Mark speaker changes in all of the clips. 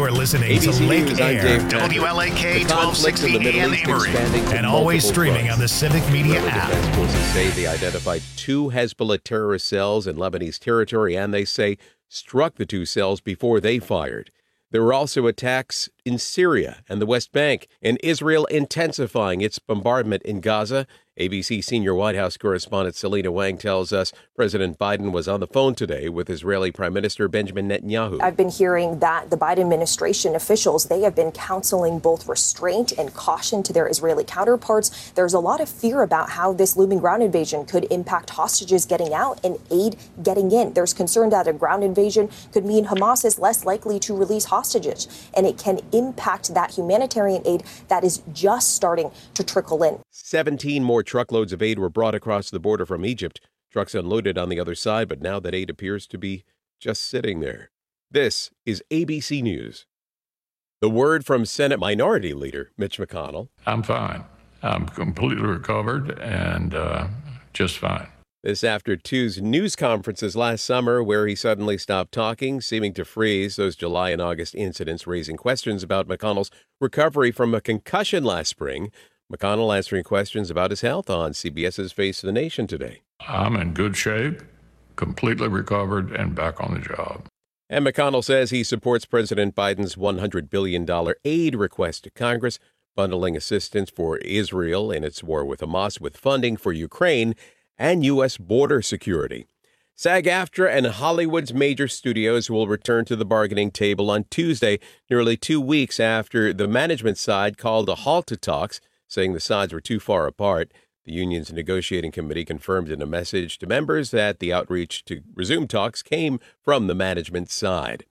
Speaker 1: You're listening to
Speaker 2: ABC
Speaker 1: Lake
Speaker 2: News, I'm
Speaker 1: Air,
Speaker 2: Dave Patrick.
Speaker 1: WLAK
Speaker 2: The conflict in
Speaker 1: 1260
Speaker 2: the Middle
Speaker 1: AM
Speaker 2: East
Speaker 1: Emory,
Speaker 2: expanding to
Speaker 1: and always
Speaker 2: multiple
Speaker 1: streaming
Speaker 2: fronts.
Speaker 1: on the Civic Media
Speaker 2: Israeli
Speaker 1: app.
Speaker 2: defense forces say they identified 2 Hezbollah terrorist cells in Lebanese territory, and they say struck the 2 cells before they fired. There were also attacks in Syria and the West Bank, and Israel intensifying its bombardment in Gaza. ABC senior White House correspondent Selena Wang tells us President Biden was on the phone today with Israeli Prime Minister Benjamin Netanyahu.
Speaker 3: I've been hearing that the Biden administration officials, they have been counseling both restraint and caution to their Israeli counterparts. There's a lot of fear about how this looming ground invasion could impact hostages getting out and aid getting in. There's concern that a ground invasion could mean Hamas is less likely to release hostages, and it can impact that humanitarian aid that is just starting to trickle in.
Speaker 2: 17 more truckloads of aid were brought across the border from Egypt. Trucks unloaded on the other side, but now that aid appears to be just sitting there. This is ABC News. The word from Senate Minority Leader Mitch McConnell.
Speaker 4: I'm fine. I'm completely recovered and just fine.
Speaker 2: This after 2's news conferences last summer, where he suddenly stopped talking, seeming to freeze those July and August incidents, raising questions about McConnell's recovery from a concussion last spring. McConnell answering questions about his health on CBS's Face of the Nation today.
Speaker 4: I'm in good shape, completely recovered, and back on the job.
Speaker 2: And McConnell says he supports President Biden's $100 billion aid request to Congress, bundling assistance for Israel in its war with Hamas with funding for Ukraine and U.S. border security. SAG-AFTRA and Hollywood's major studios will return to the bargaining table on Tuesday, nearly 2 weeks after the management side called a halt to talks, saying the sides were too far apart. The union's negotiating committee confirmed in a message to members that the outreach to resume talks came from the management side.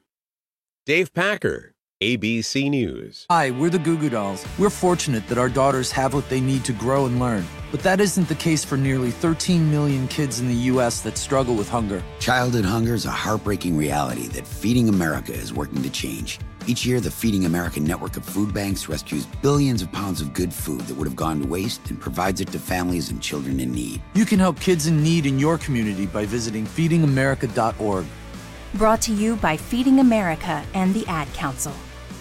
Speaker 2: Dave Packer, ABC News.
Speaker 5: Hi, we're the Goo Goo Dolls. We're fortunate that our daughters have what they need to grow and learn. But that isn't the case for nearly 13 million kids in the U.S. that struggle with hunger.
Speaker 6: Childhood hunger is a heartbreaking reality that Feeding America is working to change. Each year, the Feeding America network of food banks rescues billions of pounds of good food that would have gone to waste and provides it to families and children in need.
Speaker 5: You can help kids in need in your community by visiting feedingamerica.org.
Speaker 7: Brought to you by Feeding America and the Ad Council.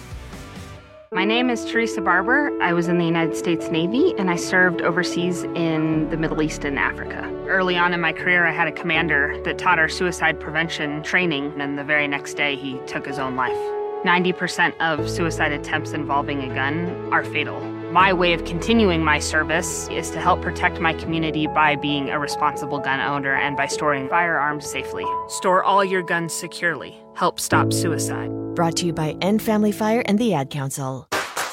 Speaker 8: My name is Teresa Barber. I was in the United States Navy, and I served overseas in the Middle East and Africa. Early on in my career, I had a commander that taught our suicide prevention training, and the very next day, he took his own life. 90% of suicide attempts involving a gun are fatal. My way of continuing my service is to help protect my community by being a responsible gun owner and by storing firearms safely. Store all your guns securely. Help stop suicide.
Speaker 7: Brought to you by End Family Fire and the Ad Council.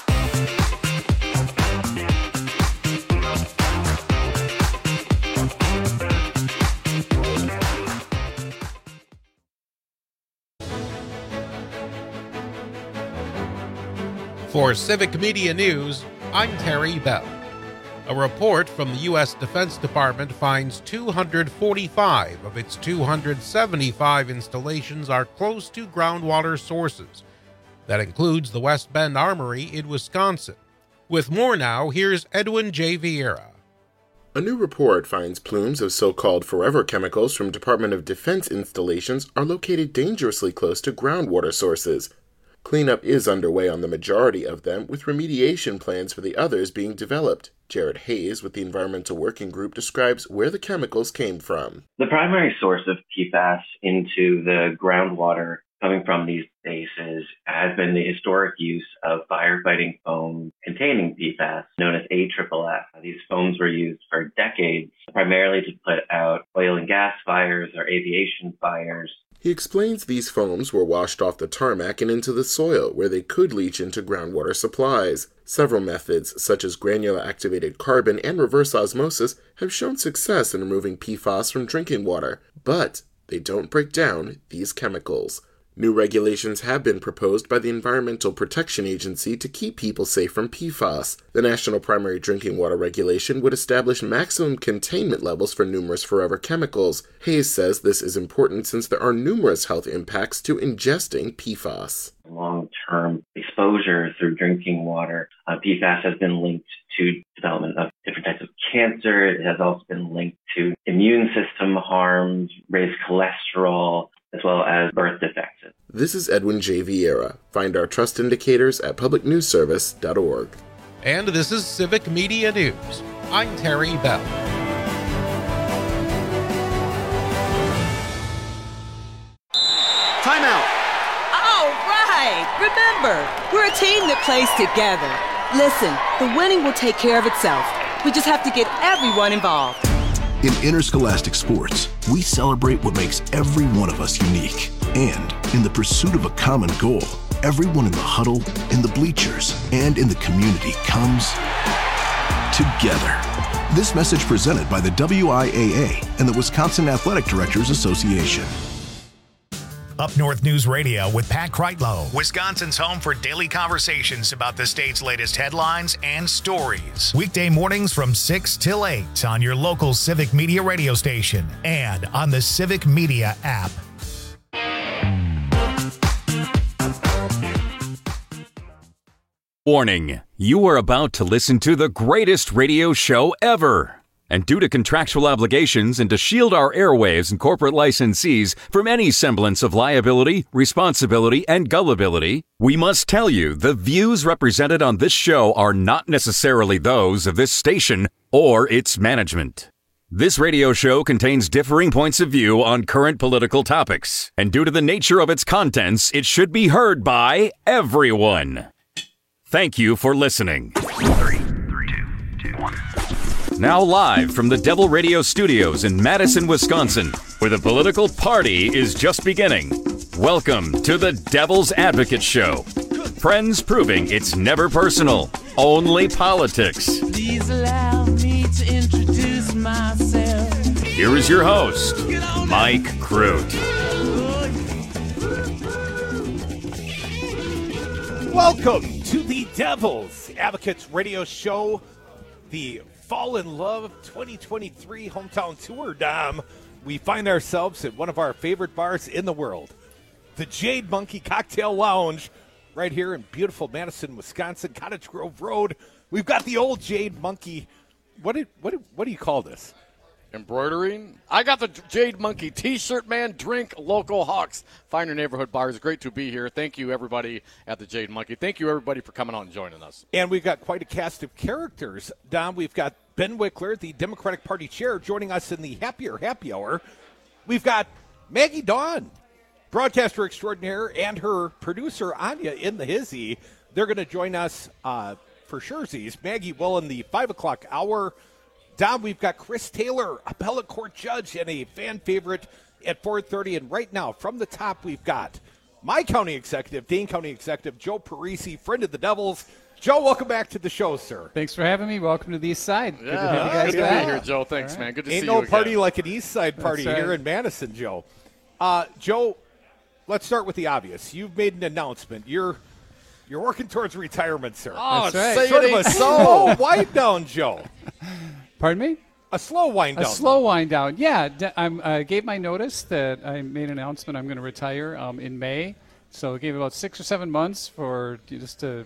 Speaker 9: For Civic Media News, I'm Terry Bell. A report from the U.S. Defense Department finds 245 of its 275 installations are close to groundwater sources. That includes the West Bend Armory in Wisconsin. With more now, here's Edwin J. Vieira.
Speaker 10: A new report finds plumes of so-called forever chemicals from Department of Defense installations are located dangerously close to groundwater sources. Cleanup is underway on the majority of them, with remediation plans for the others being developed. Jared Hayes with the Environmental Working Group describes where the chemicals came from.
Speaker 11: The primary source of PFAS into the groundwater coming from these bases has been the historic use of firefighting foam containing PFAS, known as AFFF. These foams were used for decades, primarily to put out oil and gas fires or aviation fires.
Speaker 10: He explains these foams were washed off the tarmac and into the soil, where they could leach into groundwater supplies. Several methods, such as granular activated carbon and reverse osmosis, have shown success in removing PFAS from drinking water, but they don't break down these chemicals. New regulations have been proposed by the Environmental Protection Agency to keep people safe from PFAS. The National Primary Drinking Water Regulation would establish maximum containment levels for numerous forever chemicals. Hayes says this is important since there are numerous health impacts to ingesting PFAS.
Speaker 11: Long-term exposure through drinking water, PFAS has been linked to development of different types of cancer. It has also been linked to immune system harms, raised cholesterol, as well as birth defects.
Speaker 10: This is Edwin J. Vieira. Find our trust indicators at publicnewsservice.org.
Speaker 9: And this is Civic Media News. I'm Terry Bell.
Speaker 1: Timeout.
Speaker 12: All right. Remember, we're a team that plays together. Listen, the winning will take care of itself. We just have to get everyone involved.
Speaker 13: In interscholastic sports, we celebrate what makes every one of us unique. And in the pursuit of a common goal, everyone in the huddle, in the bleachers, and in the community comes together. This message presented by the WIAA and the Wisconsin Athletic Directors Association.
Speaker 14: Up North News Radio with Pat Kreitlow, Wisconsin's home for daily conversations about the state's latest headlines and stories. Weekday mornings from 6 till 8 on your local Civic Media radio station and on the Civic Media app.
Speaker 15: Warning, you are about to listen to the greatest radio show ever. And due to contractual obligations and to shield our airwaves and corporate licensees from any semblance of liability, responsibility, and gullibility, we must tell you the views represented on this show are not necessarily those of this station or its management. This radio show contains differing points of view on current political topics, and due to the nature of its contents, it should be heard by everyone. Thank you for listening.
Speaker 14: 3, 2, 1.
Speaker 15: Now live from the Devil Radio Studios in Madison, Wisconsin, where the political party is just beginning. Welcome to the Devil's Advocate Show. Friends proving it's never personal, only politics.
Speaker 16: Please allow me to introduce myself.
Speaker 15: Here is your host, Mike Crute.
Speaker 17: Welcome to the Devil's Advocates Radio Show, the Fall in Love 2023 hometown tour, Dom. We find ourselves at one of our favorite bars in the world, the Jade Monkey Cocktail Lounge, right here in beautiful Madison, Wisconsin, Cottage Grove Road. We've got the old Jade Monkey. What do you call this?
Speaker 18: Embroidering. I got the Jade Monkey T-shirt, man. Drink local Hawks. Find your neighborhood bars. Great to be here. Thank you, everybody at the Jade Monkey. Thank you, everybody, for coming out and joining us.
Speaker 17: And we've got quite a cast of characters. Dom, we've got Ben Wickler, the Democratic Party chair, joining us in the Happier Happy Hour. We've got Maggie Dawn, broadcaster extraordinaire, and her producer, Anya, in the hizzy. They're going to join us for surezies. Maggie will in the 5 o'clock hour. Dom, we've got Chris Taylor, appellate court judge and a fan favorite at 4:30. And right now, from the top, we've got my county executive, Dane County Executive Joe Parisi, friend of the Devils. Joe, welcome back to the show, sir.
Speaker 19: Thanks for having me. Welcome to the East Side.
Speaker 18: Yeah,
Speaker 19: good to have you guys
Speaker 18: good
Speaker 19: back.
Speaker 18: to be here, Joe. Thanks, man. Good to see you
Speaker 17: Ain't no party
Speaker 18: again.
Speaker 17: like an East Side party here in Madison, Joe. Joe, let's start with the obvious. You've made an announcement. You're working towards retirement, sir.
Speaker 18: Oh,
Speaker 19: That's right.
Speaker 17: Sort of a slow wind down, Joe.
Speaker 19: Pardon me?
Speaker 17: A slow wind down.
Speaker 19: A slow wind down. Yeah, I gave my notice that I made an announcement I'm going to retire in May. So I gave about 6 or 7 months for just to,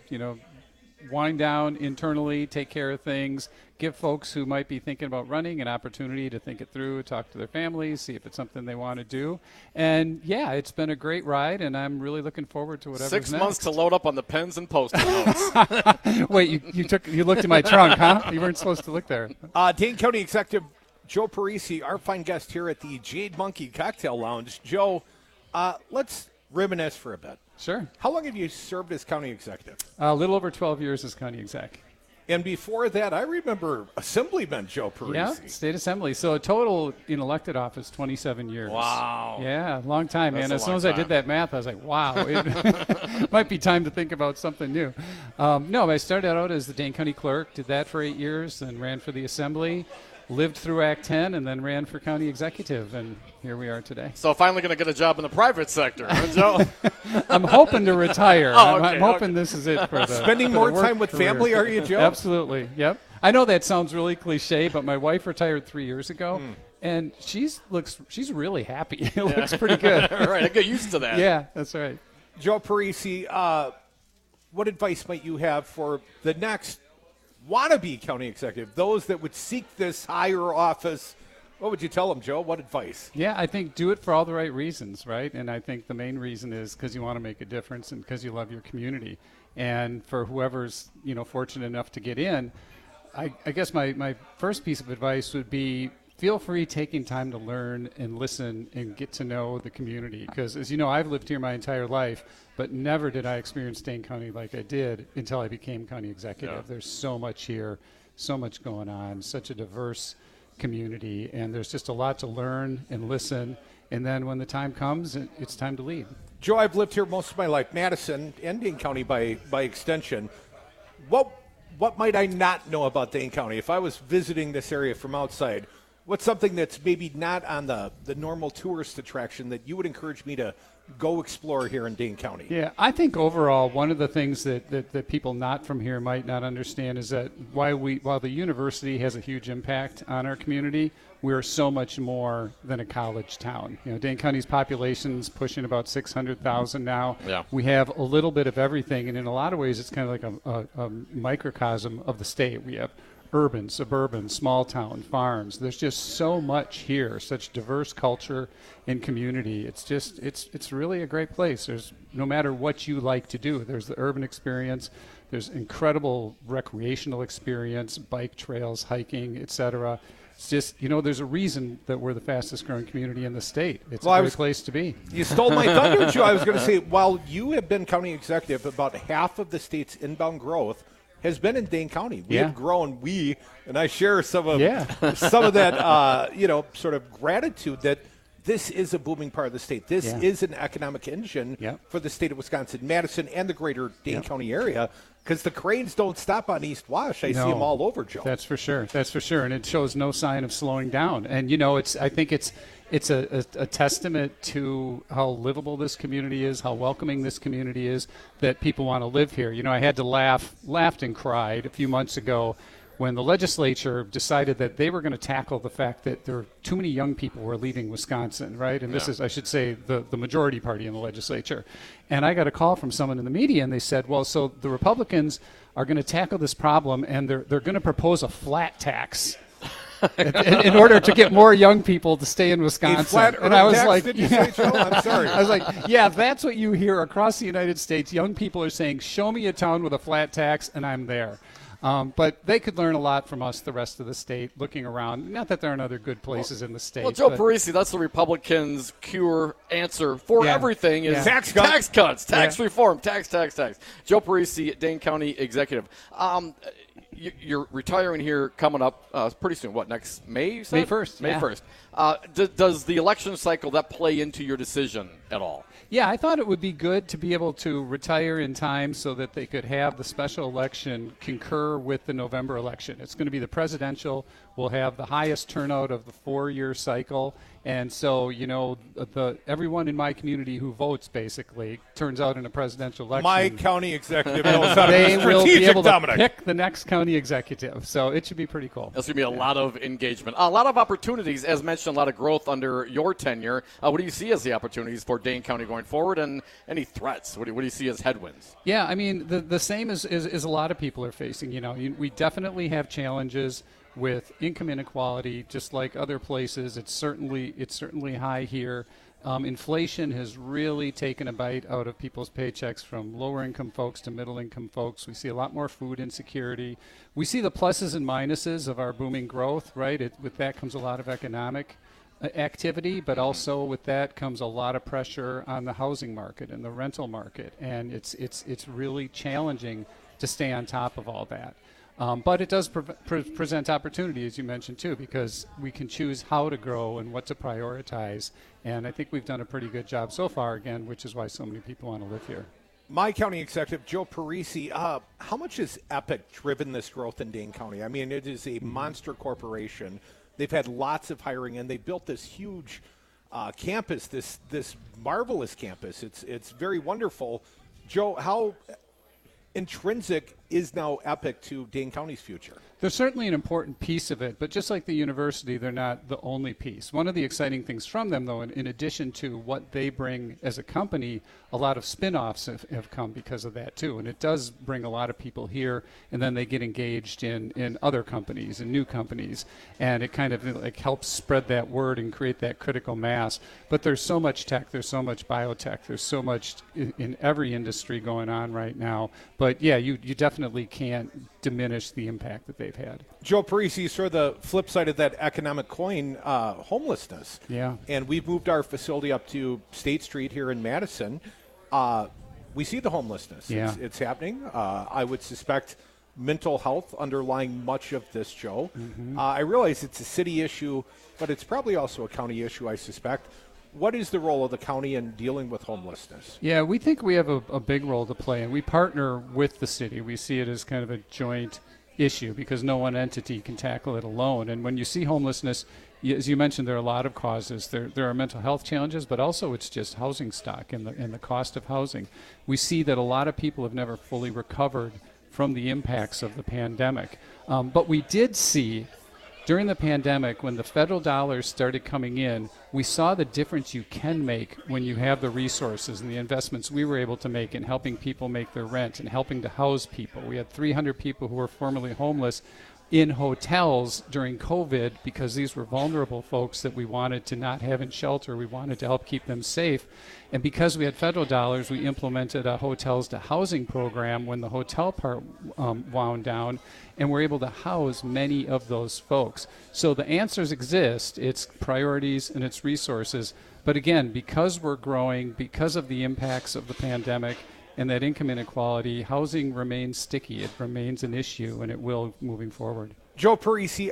Speaker 19: wind down internally, take care of things, give folks who might be thinking about running an opportunity to think it through, talk to their families, see if it's something they want to do. And, yeah, it's been a great ride, and I'm really looking forward to whatever's
Speaker 18: 6
Speaker 19: next.
Speaker 18: months to load up on the pens and Post-it notes.
Speaker 19: Wait, you looked in my trunk, huh? You weren't supposed to look there.
Speaker 17: Dane County Executive Joe Parisi, our fine guest here at the Jade Monkey Cocktail Lounge. Joe, let's reminisce for a bit.
Speaker 19: Sure.
Speaker 17: How long have you served as county executive?
Speaker 19: A little over 12 years as county exec.
Speaker 17: And before that, I remember Assemblyman Joe Parisi.
Speaker 19: Yeah, state assembly. So a total in elected office, 27 years.
Speaker 18: Wow.
Speaker 19: Yeah, long time,
Speaker 18: That's
Speaker 19: man.
Speaker 18: a
Speaker 19: As soon
Speaker 18: long
Speaker 19: as I
Speaker 18: time.
Speaker 19: did that math, I was like, wow, it might be time to think about something new. No, I started out as the Dane County clerk, did that for 8 years, then ran for the assembly, lived through Act 10, and then ran for county executive, and here we are today.
Speaker 18: So finally going to get a job in the private sector, huh, Joe?
Speaker 19: I'm hoping to retire.
Speaker 18: Oh,
Speaker 19: I'm
Speaker 18: okay,
Speaker 19: hoping this is it for the
Speaker 17: Spending
Speaker 19: for the
Speaker 17: more
Speaker 19: work
Speaker 17: time with
Speaker 19: career.
Speaker 17: family, are you, Joe?
Speaker 19: Absolutely, yep. I know that sounds really cliche, but my wife retired 3 years ago, and she's really happy. It looks pretty good.
Speaker 18: All right, I get used to that.
Speaker 19: Yeah, that's right.
Speaker 17: Joe Parisi, what advice might you have for the next wannabe county executive, those that would seek this higher office What would you tell them, Joe? What advice?
Speaker 19: Yeah, I think do it for all the right reasons, right? And I think the main reason is because you want to make a difference and because you love your community. And for whoever's, fortunate enough to get in, I guess my first piece of advice would be feel free taking time to learn and listen and get to know the community. Because as you know, I've lived here my entire life, but never did I experience Dane County like I did until I became county executive. Yeah. There's so much here, so much going on, such a diverse community, and there's just a lot to learn and listen, and then when the time comes, it's time to lead.
Speaker 17: Joe, I've lived here most of my life, Madison and Dane County by extension. What might I not know about Dane County? If I was visiting this area from outside, what's something that's maybe not on the normal tourist attraction that you would encourage me to go explore here in Dane County?
Speaker 19: Yeah, I think overall one of the things that people not from here might not understand is that while the university has a huge impact on our community, we're so much more than a college town. Dane County's population's pushing about 600,000 now.
Speaker 18: Yeah.
Speaker 19: We have a little bit of everything, and in a lot of ways it's kind of like a microcosm of the state. We have urban, suburban, small town, farms. There's just so much here, such diverse culture and community. It's really a great place. There's no matter what you like to do. There's the urban experience. There's incredible recreational experience, bike trails, hiking, etc. It's just, there's a reason that we're the fastest growing community in the state. It's a great place to be.
Speaker 17: You stole my thunder, Joe. I was going to say, while you have been county executive, about half of the state's inbound growth has been in Dane County. We have grown. And I share some of that, sort of gratitude that this is a booming part of the state. This is an economic engine for the state of Wisconsin, Madison, and the greater Dane County area. Because the cranes don't stop on East Wash. I see them all over, Joe.
Speaker 19: That's for sure. And it shows no sign of slowing down. And, I think it's a testament to how livable this community is, how welcoming this community is, that people want to live here. I had to laughed and cried a few months ago when the legislature decided that they were going to tackle the fact that there were too many young people were leaving Wisconsin, right? And this is, I should say, the majority party in the legislature. And I got a call from someone in the media, and they said, well, so the Republicans are going to tackle this problem, and they're going to propose a flat tax in order to get more young people to stay in Wisconsin.
Speaker 17: And I was like, I'm sorry.
Speaker 19: I was like, yeah, that's what you hear across the United States. Young people are saying, show me a town with a flat tax, and I'm there. But they could learn a lot from us, the rest of the state, looking around. Not that there aren't other good places in the state.
Speaker 18: Well, Joe Parisi, that's the Republicans' answer for everything is tax cuts, tax reform, tax. Joe Parisi, Dane County executive. You're retiring here coming up pretty soon. What, next May, you said?
Speaker 19: May 1st.
Speaker 18: May 1st. Does the election cycle, that play into your decision at all?
Speaker 19: Yeah, I thought it would be good to be able to retire in time so that they could have the special election concur with the November election. It's going to be the presidential. We'll have the highest turnout of the 4-year cycle. And so, everyone in my community who votes basically turns out in a presidential election.
Speaker 17: My county executive knows how to
Speaker 19: be strategic,
Speaker 17: Dominic.
Speaker 19: They will be able to pick the next county executive. So it should be pretty cool.
Speaker 18: There's going to be a lot of engagement, a lot of opportunities, as mentioned, a lot of growth under your tenure. What do you see as the opportunities for Dane County going forward, and any threats? What do you see as headwinds?
Speaker 19: Yeah, I mean, the same as a lot of people are facing. We definitely have challenges with income inequality, just like other places. It's certainly high here. Inflation has really taken a bite out of people's paychecks, from lower income folks to middle income folks. We see a lot more food insecurity. We see the pluses and minuses of our booming growth, right? With that comes a lot of economic activity, but also with that comes a lot of pressure on the housing market and the rental market. And it's really challenging to stay on top of all that. But it does present opportunity, as you mentioned, too, because we can choose how to grow and what to prioritize. And I think we've done a pretty good job so far, again, which is why so many people want to live here.
Speaker 17: My county executive, Joe Parisi, how much has Epic driven this growth in Dane County? I mean, it is a monster corporation. They've had lots of hiring, and they built this huge campus, this marvelous campus. It's very wonderful. Joe, how intrinsic is now Epic to Dane County's future?
Speaker 19: They're certainly an important piece of it, but just like the university, they're not the only piece. One of the exciting things from them, though, in addition to what they bring as a company, a lot of spin-offs have come because of that, too. And it does bring a lot of people here, and then they get engaged in other companies and new companies. And it kind of like helps spread that word and create that critical mass. But there's so much tech, there's so much biotech, there's so much in every industry going on right now. But, yeah, you definitely can't diminish the impact that they've had.
Speaker 17: Joe Parisi, sort of the flip side of that economic coin, homelessness.
Speaker 19: Yeah.
Speaker 17: And we've moved our facility up to State Street here in Madison. We see the homelessness.
Speaker 19: Yeah.
Speaker 17: It's happening. I would suspect mental health underlying much of this, Joe.
Speaker 19: Mm-hmm.
Speaker 17: I realize it's a city issue, but it's probably also a county issue, I suspect. What is the role of the county in dealing with homelessness?
Speaker 19: Yeah, we think we have a big role to play, and we partner with the city. We see it as kind of a joint issue because no one entity can tackle it alone. And when you see homelessness, as you mentioned, there are a lot of causes. There are mental health challenges, but also it's just housing stock and the cost of housing. We see that a lot of people have never fully recovered from the impacts of the pandemic. But we did see during the pandemic, when the federal dollars started coming in, we saw the difference you can make when you have the resources and the investments we were able to make in helping people make their rent and helping to house people. We had 300 people who were formerly homeless in hotels during COVID because these were vulnerable folks that we wanted to not have in shelter. We wanted to help keep them safe. And because we had federal dollars, we implemented a hotels to housing program when the hotel part wound down, and we're able to house many of those folks. So the answers exist. It's priorities and it's resources. But again, because we're growing, because of the impacts of the pandemic, and that income inequality, housing remains sticky. It remains an issue, and it will moving forward.
Speaker 17: Joe Parisi,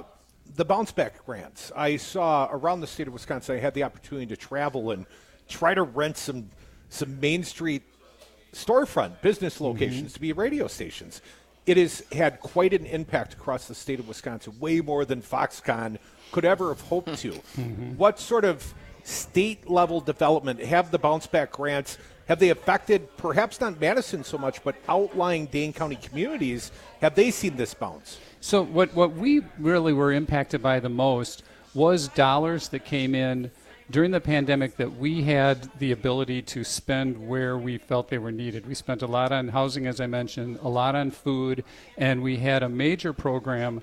Speaker 17: the bounce back grants. I saw around the state of Wisconsin, I had the opportunity to travel and try to rent some Main Street storefront business locations to be radio stations. It has had quite an impact across the state of Wisconsin, way more than Foxconn could ever have hoped to. What sort of state-level development have the bounce back grants? Have they affected, perhaps not Madison so much, but outlying Dane County communities? Have they seen this bounce?
Speaker 19: So what we really were impacted by the most was dollars that came in during the pandemic that we had the ability to spend where we felt they were needed. We spent a lot on housing, as I mentioned, a lot on food, and we had a major program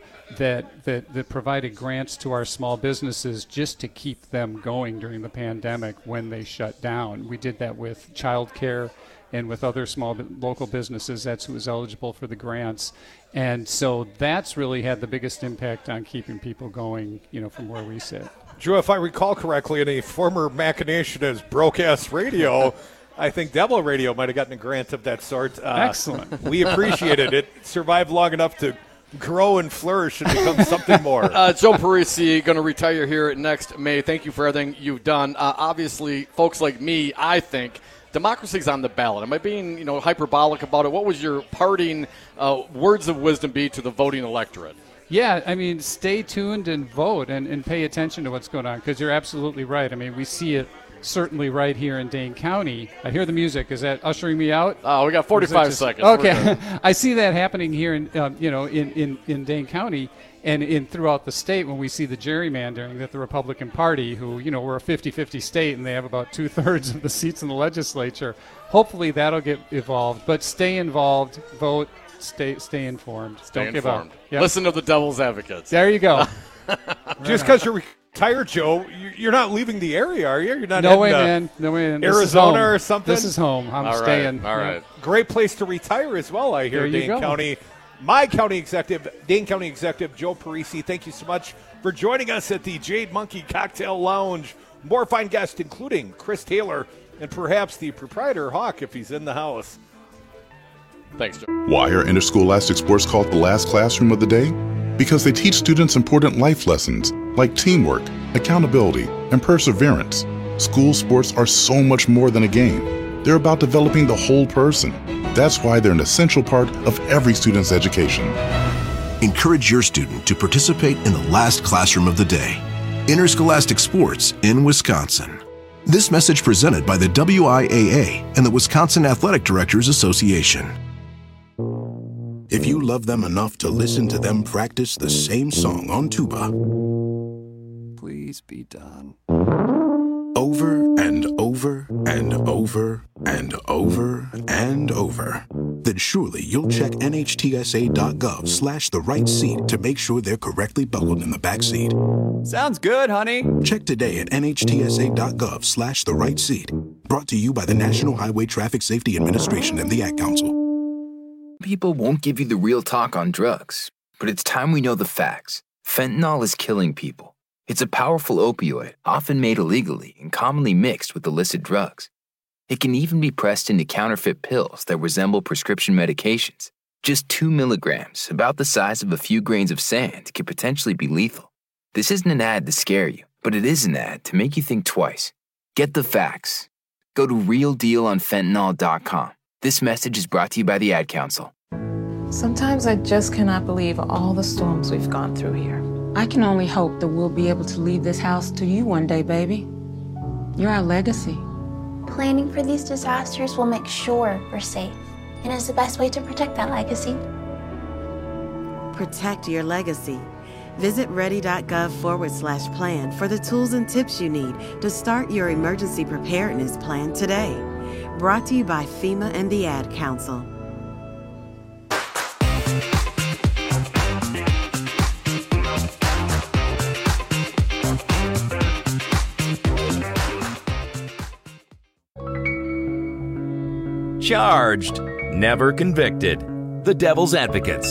Speaker 19: that provided grants to our small businesses just to keep them going during the pandemic when they shut down. We did that with childcare and with other small local businesses. That's who was eligible for the grants. And so that's really had the biggest impact on keeping people going, from where we sit.
Speaker 17: Drew, if I recall correctly, in a former machination as broadcast radio, I think Devil Radio might have gotten a grant of that sort.
Speaker 19: Excellent.
Speaker 17: We appreciate it. It survived long enough to grow and flourish and become something more.
Speaker 18: Joe Parisi going to retire here next May. Thank you for everything you've done. Obviously, folks like me, I think democracy's on the ballot. Am I being hyperbolic about it? What was your parting words of wisdom be to the voting electorate?
Speaker 19: Yeah, I mean, stay tuned and vote and pay attention to what's going on, because you're absolutely right. I mean, we see it certainly right here in Dane County. I hear the music. Is that ushering me out?
Speaker 18: Oh, we got 45 seconds.
Speaker 19: Okay. I see that happening here in Dane County and throughout the state when we see the gerrymandering that the Republican Party, who, we're a 50-50 state and they have about 2/3 of the seats in the legislature. Hopefully that'll get evolved. But stay involved, vote. Stay informed. Don't give up. Yep.
Speaker 18: Listen to the devil's advocates.
Speaker 19: There you go.
Speaker 17: Just because you're retired, Joe, you're not leaving the area, are you? You're not
Speaker 19: No way, man. No way, man.
Speaker 17: Arizona or something?
Speaker 19: This is home. I'm staying.
Speaker 18: All right.
Speaker 17: Great place to retire as well, I hear, Dane County. My county executive, Dane County Executive Joe Parisi, thank you so much for joining us at the Jade Monkey Cocktail Lounge. More fine guests, including Chris Taylor and perhaps the proprietor, Hawk, if he's in the house.
Speaker 18: Thanks, Joe.
Speaker 1: Why are Interscholastic Sports called the last classroom of the day? Because they teach students important life lessons like teamwork, accountability, and perseverance. School sports are so much more than a game. They're about developing the whole person. That's why they're an essential part of every student's education.
Speaker 13: Encourage your student to participate in the last classroom of the day. Interscholastic Sports in Wisconsin. This message presented by the WIAA and the Wisconsin Athletic Directors Association. if you love them enough to listen to them practice the same song on tuba.
Speaker 5: Please be done.
Speaker 13: Over and over and over and over and over. Then surely you'll check NHTSA.gov/the right seat to make sure they're correctly buckled in the back seat.
Speaker 5: Sounds good, honey.
Speaker 13: Check today at NHTSA.gov/the right seat. Brought to you by the National Highway Traffic Safety Administration and the Ad Council.
Speaker 20: People won't give you the real talk on drugs, but it's time we know the facts. Fentanyl is killing people. It's a powerful opioid, often made illegally and commonly mixed with illicit drugs. It can even be pressed into counterfeit pills that resemble prescription medications. Just 2 milligrams, about the size of a few grains of sand, could potentially be lethal. This isn't an ad to scare you, but it is an ad to make you think twice. Get the facts. Go to realdealonfentanyl.com. This message is brought to you by the Ad Council.
Speaker 21: Sometimes I just cannot believe all the storms we've gone through here. I can only hope that we'll be able to leave this house to you one day, baby. You're our legacy.
Speaker 22: Planning for these disasters will make sure we're safe, and is the best way to protect that legacy.
Speaker 23: Protect your legacy. Visit ready.gov/plan for the tools and tips you need to start your emergency preparedness plan today. Brought to you by FEMA and the Ad Council.
Speaker 24: Charged, never convicted. The Devil's Advocates.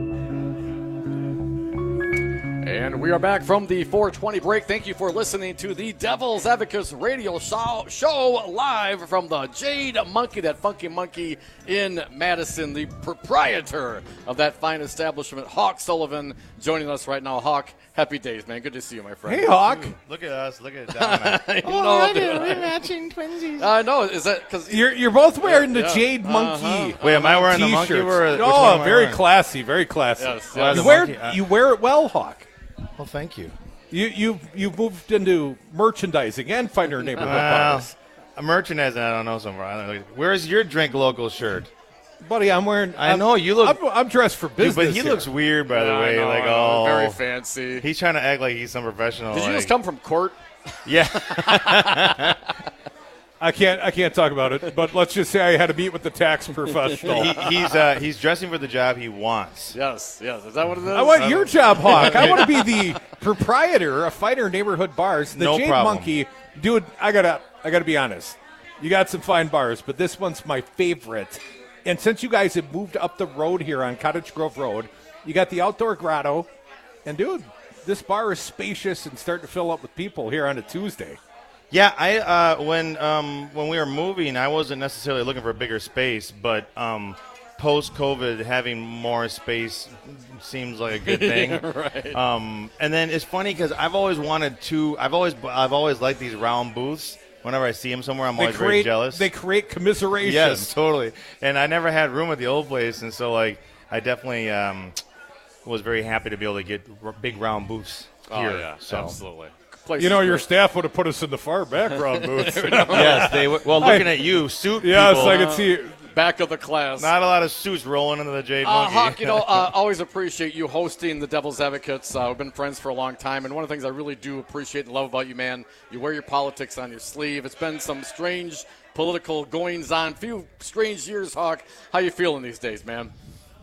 Speaker 18: And we are back from the 420 break. Thank you for listening to the Devil's Advocates radio show live from the Jade Monkey, that funky monkey in Madison, the proprietor of that fine establishment, Hawk Sullivan, joining us right now. Hawk, happy days, man. Good to see you, my friend.
Speaker 17: Hey, Hawk.
Speaker 25: Look at us. Look at Donna.
Speaker 22: We're matching twinsies.
Speaker 18: I know. Is that because
Speaker 17: you're both wearing the Jade Monkey?
Speaker 25: Wait, am I wearing the monkey?
Speaker 17: Oh, very classy, very classy.
Speaker 25: Yes.
Speaker 17: You wear it well, Hawk.
Speaker 25: Well, thank you.
Speaker 17: You've moved into merchandising and finer neighborhood bars.
Speaker 25: Merchandising, I don't know somewhere. Where's your Drink Local shirt?
Speaker 17: Buddy, I'm wearing.
Speaker 25: I know you look.
Speaker 17: I'm dressed for business.
Speaker 25: Dude, but he looks weird, by the way.
Speaker 18: Very fancy.
Speaker 25: He's trying to act like he's some professional.
Speaker 18: Did you just come from court?
Speaker 25: Yeah.
Speaker 17: I can't talk about it, but let's just say I had to meet with the tax professional.
Speaker 25: He's dressing for the job he wants.
Speaker 18: Yes. Is that what it is?
Speaker 17: I want your job, Hawk. I want to be the proprietor of finer neighborhood bars. The Jade Monkey, dude. I gotta be honest. You got some fine bars, but this one's my favorite. And since you guys have moved up the road here on Cottage Grove Road, you got the outdoor grotto, and dude, this bar is spacious and starting to fill up with people here on a Tuesday.
Speaker 25: Yeah, I when we were moving, I wasn't necessarily looking for a bigger space, but post-COVID, having more space seems like a good thing.
Speaker 18: Right.
Speaker 25: And then it's funny because I've always liked these round booths. Whenever I see them somewhere, I'm always very jealous.
Speaker 17: They create commiseration.
Speaker 25: Yes, totally. And I never had room at the old place, and so I definitely was very happy to be able to get big round booths here.
Speaker 18: Oh yeah,
Speaker 25: so.
Speaker 18: Absolutely.
Speaker 17: Your staff would have put us in the far background booth.
Speaker 25: Yes, they would. Well, looking at you, suit
Speaker 17: yes,
Speaker 25: people.
Speaker 17: I can see it.
Speaker 18: Back of the class.
Speaker 25: Not a lot of suits rolling into the Jade Monkey.
Speaker 18: Hawk, always appreciate you hosting the Devil's Advocates. We've been friends for a long time, and one of the things I really do appreciate and love about you, man, you wear your politics on your sleeve. It's been some strange political goings-on, few strange years, Hawk. How you feeling these days, man?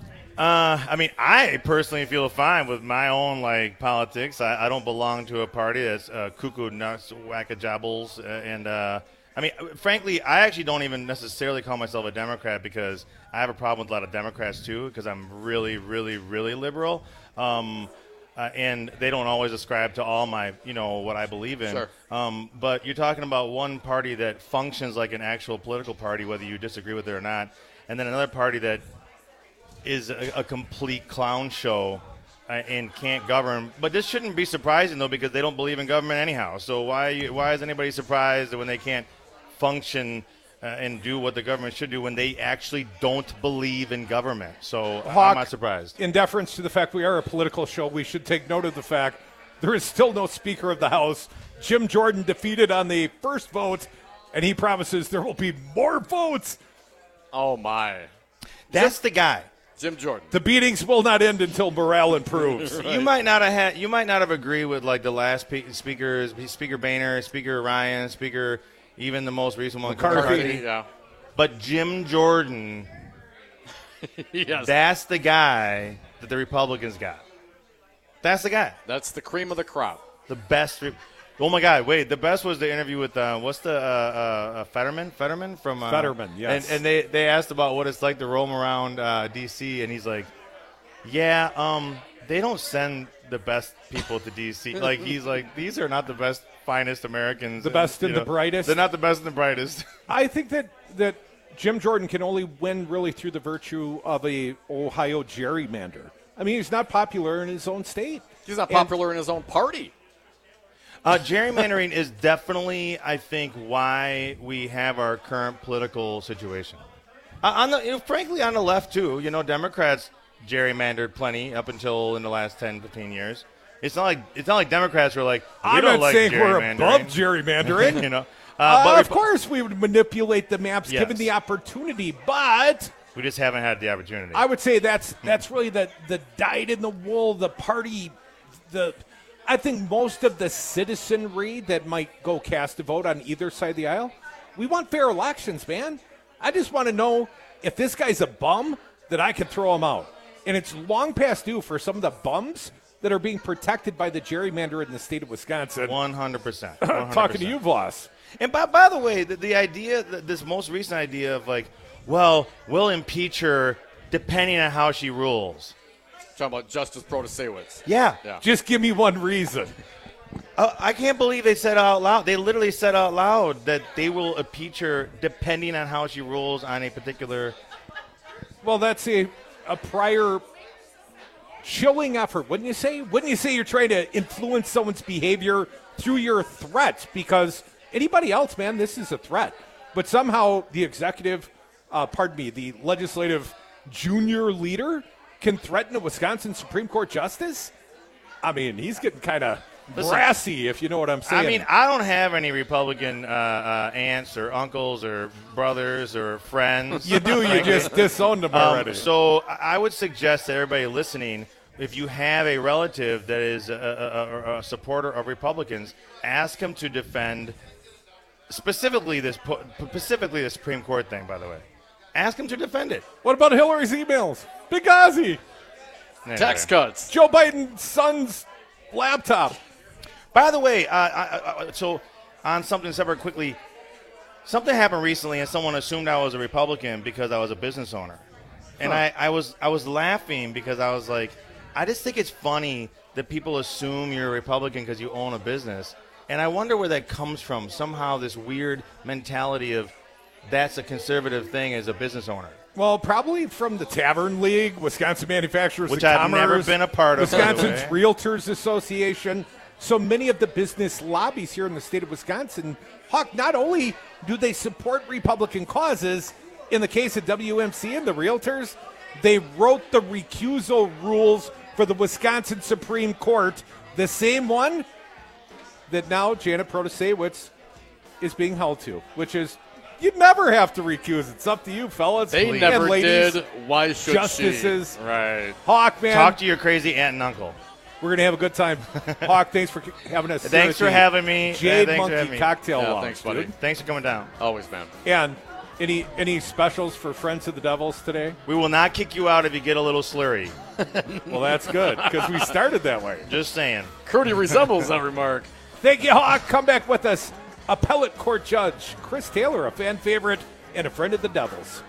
Speaker 25: I personally feel fine with my own politics. I don't belong to a party that's cuckoo nuts, whack-a-jabbles, and frankly, I actually don't even necessarily call myself a Democrat because I have a problem with a lot of Democrats too because I'm really, really, really liberal, and they don't always ascribe to all my, what I believe in.
Speaker 18: Sure.
Speaker 25: But you're talking about one party that functions like an actual political party, whether you disagree with it or not, and then another party that is a complete clown show and can't govern. But this shouldn't be surprising, though, because they don't believe in government anyhow. So why is anybody surprised when they can't function and do what the government should do when they actually don't believe in government? So
Speaker 17: Hawk,
Speaker 25: I'm not surprised.
Speaker 17: In deference to the fact we are a political show, we should take note of the fact there is still no Speaker of the House. Jim Jordan defeated on the first vote, and he promises there will be more votes.
Speaker 18: Oh, my.
Speaker 25: That's the guy.
Speaker 18: Jim Jordan.
Speaker 17: The beatings will not end until morale improves.
Speaker 25: Right. You might not have agreed with like the last speakers, Speaker Boehner, Speaker Ryan, Speaker, even the most recent one, McCarthy.
Speaker 18: Yeah.
Speaker 25: But Jim Jordan,
Speaker 18: yes.
Speaker 25: That's the guy that the Republicans got. That's the guy.
Speaker 18: That's the cream of the crop.
Speaker 25: The best. Oh my God! Wait, the best was the interview with what's the Fetterman? Fetterman from
Speaker 17: Fetterman. Yes.
Speaker 25: And they asked about what it's like to roam around D.C. and he's like, yeah, they don't send the best people to D.C. Like he's like, these are not the best, finest Americans.
Speaker 17: The best and the brightest.
Speaker 25: They're not the best and the brightest.
Speaker 17: I think that Jim Jordan can only win really through the virtue of a Ohio gerrymander. I mean, he's not popular in his own state.
Speaker 18: He's not popular in his own party.
Speaker 25: Gerrymandering is definitely, I think, why we have our current political situation. Frankly, on the left, too. Democrats gerrymandered plenty up until in the last 10, 15 years. It's not like Democrats were like,
Speaker 17: I'm not saying we're above gerrymandering. But of course we would manipulate the maps given the opportunity, but
Speaker 25: we just haven't had the opportunity.
Speaker 17: I would say that's really the dyed-in-the-wool, the party, I think most of the citizenry that might go cast a vote on either side of the aisle, we want fair elections, man. I just want to know if this guy's a bum, that I can throw him out. And it's long past due for some of the bums that are being protected by the gerrymander in the state of Wisconsin.
Speaker 25: 100%.
Speaker 17: Talking to you, Voss.
Speaker 25: And by the way, the idea, this most recent idea of like, well, we'll impeach her depending on how she rules.
Speaker 18: Talking about Justice Protasewicz.
Speaker 25: Yeah.
Speaker 17: Just give me one reason.
Speaker 25: I can't believe they said out loud. They literally said out loud that they will impeach her depending on how she rules on a particular.
Speaker 17: Well, that's a prior chilling effort, wouldn't you say? Wouldn't you say you're trying to influence someone's behavior through your threats? Because anybody else, man, this is a threat. But somehow the executive, the legislative junior leader can threaten a Wisconsin Supreme Court justice? I mean, he's getting kind of brassy, if you know what I'm saying.
Speaker 25: I mean, I don't have any Republican aunts or uncles or brothers or friends.
Speaker 17: You do. You just disowned them already.
Speaker 25: So I would suggest that everybody listening, if you have a relative that is a supporter of Republicans, ask him to defend specifically the Supreme Court thing, by the way. Ask him to defend it.
Speaker 17: What about Hillary's emails? Benghazi.
Speaker 18: Tax cuts.
Speaker 17: Joe Biden's son's laptop.
Speaker 25: By the way, so on something separate quickly, something happened recently and someone assumed I was a Republican because I was a business owner. And I was laughing because I was like, I just think it's funny that people assume you're a Republican because you own a business. And I wonder where that comes from. Somehow this weird mentality of that's a conservative thing as a business owner.
Speaker 17: Well, probably from the Tavern League, Wisconsin Manufacturers
Speaker 25: Which
Speaker 17: and
Speaker 25: I've
Speaker 17: Commerce,
Speaker 25: never been a part of.
Speaker 17: Wisconsin's Realtors Association. So many of the business lobbies here in the state of Wisconsin, Hawk, not only do they support Republican causes, in the case of WMC and the Realtors, they wrote the recusal rules for the Wisconsin Supreme Court, the same one that now Janet Protasewicz is being held to, which is you'd never have to recuse. It's up to you, fellas.
Speaker 18: They never
Speaker 17: ladies,
Speaker 18: did. Why should
Speaker 17: justices.
Speaker 18: she? Right.
Speaker 17: Hawk, man.
Speaker 25: Talk to your crazy aunt and uncle.
Speaker 17: We're going to have a good time. Hawk, thanks for having us.
Speaker 25: Thanks for having me.
Speaker 17: Jade
Speaker 25: thanks
Speaker 17: Monkey
Speaker 25: for having me.
Speaker 17: Cocktail Lounge.
Speaker 18: Thanks, buddy.
Speaker 17: Dude.
Speaker 25: Thanks for coming down.
Speaker 18: Always, man.
Speaker 17: And any specials for Friends of the Devils today?
Speaker 25: We will not kick you out if you get a little slurry.
Speaker 17: Well, that's good because we started that way.
Speaker 25: Just saying.
Speaker 18: Crudy resembles that remark.
Speaker 17: Thank you, Hawk. Come back with us. Appellate Court Judge Chris Taylor, a fan favorite and a friend of the Devils.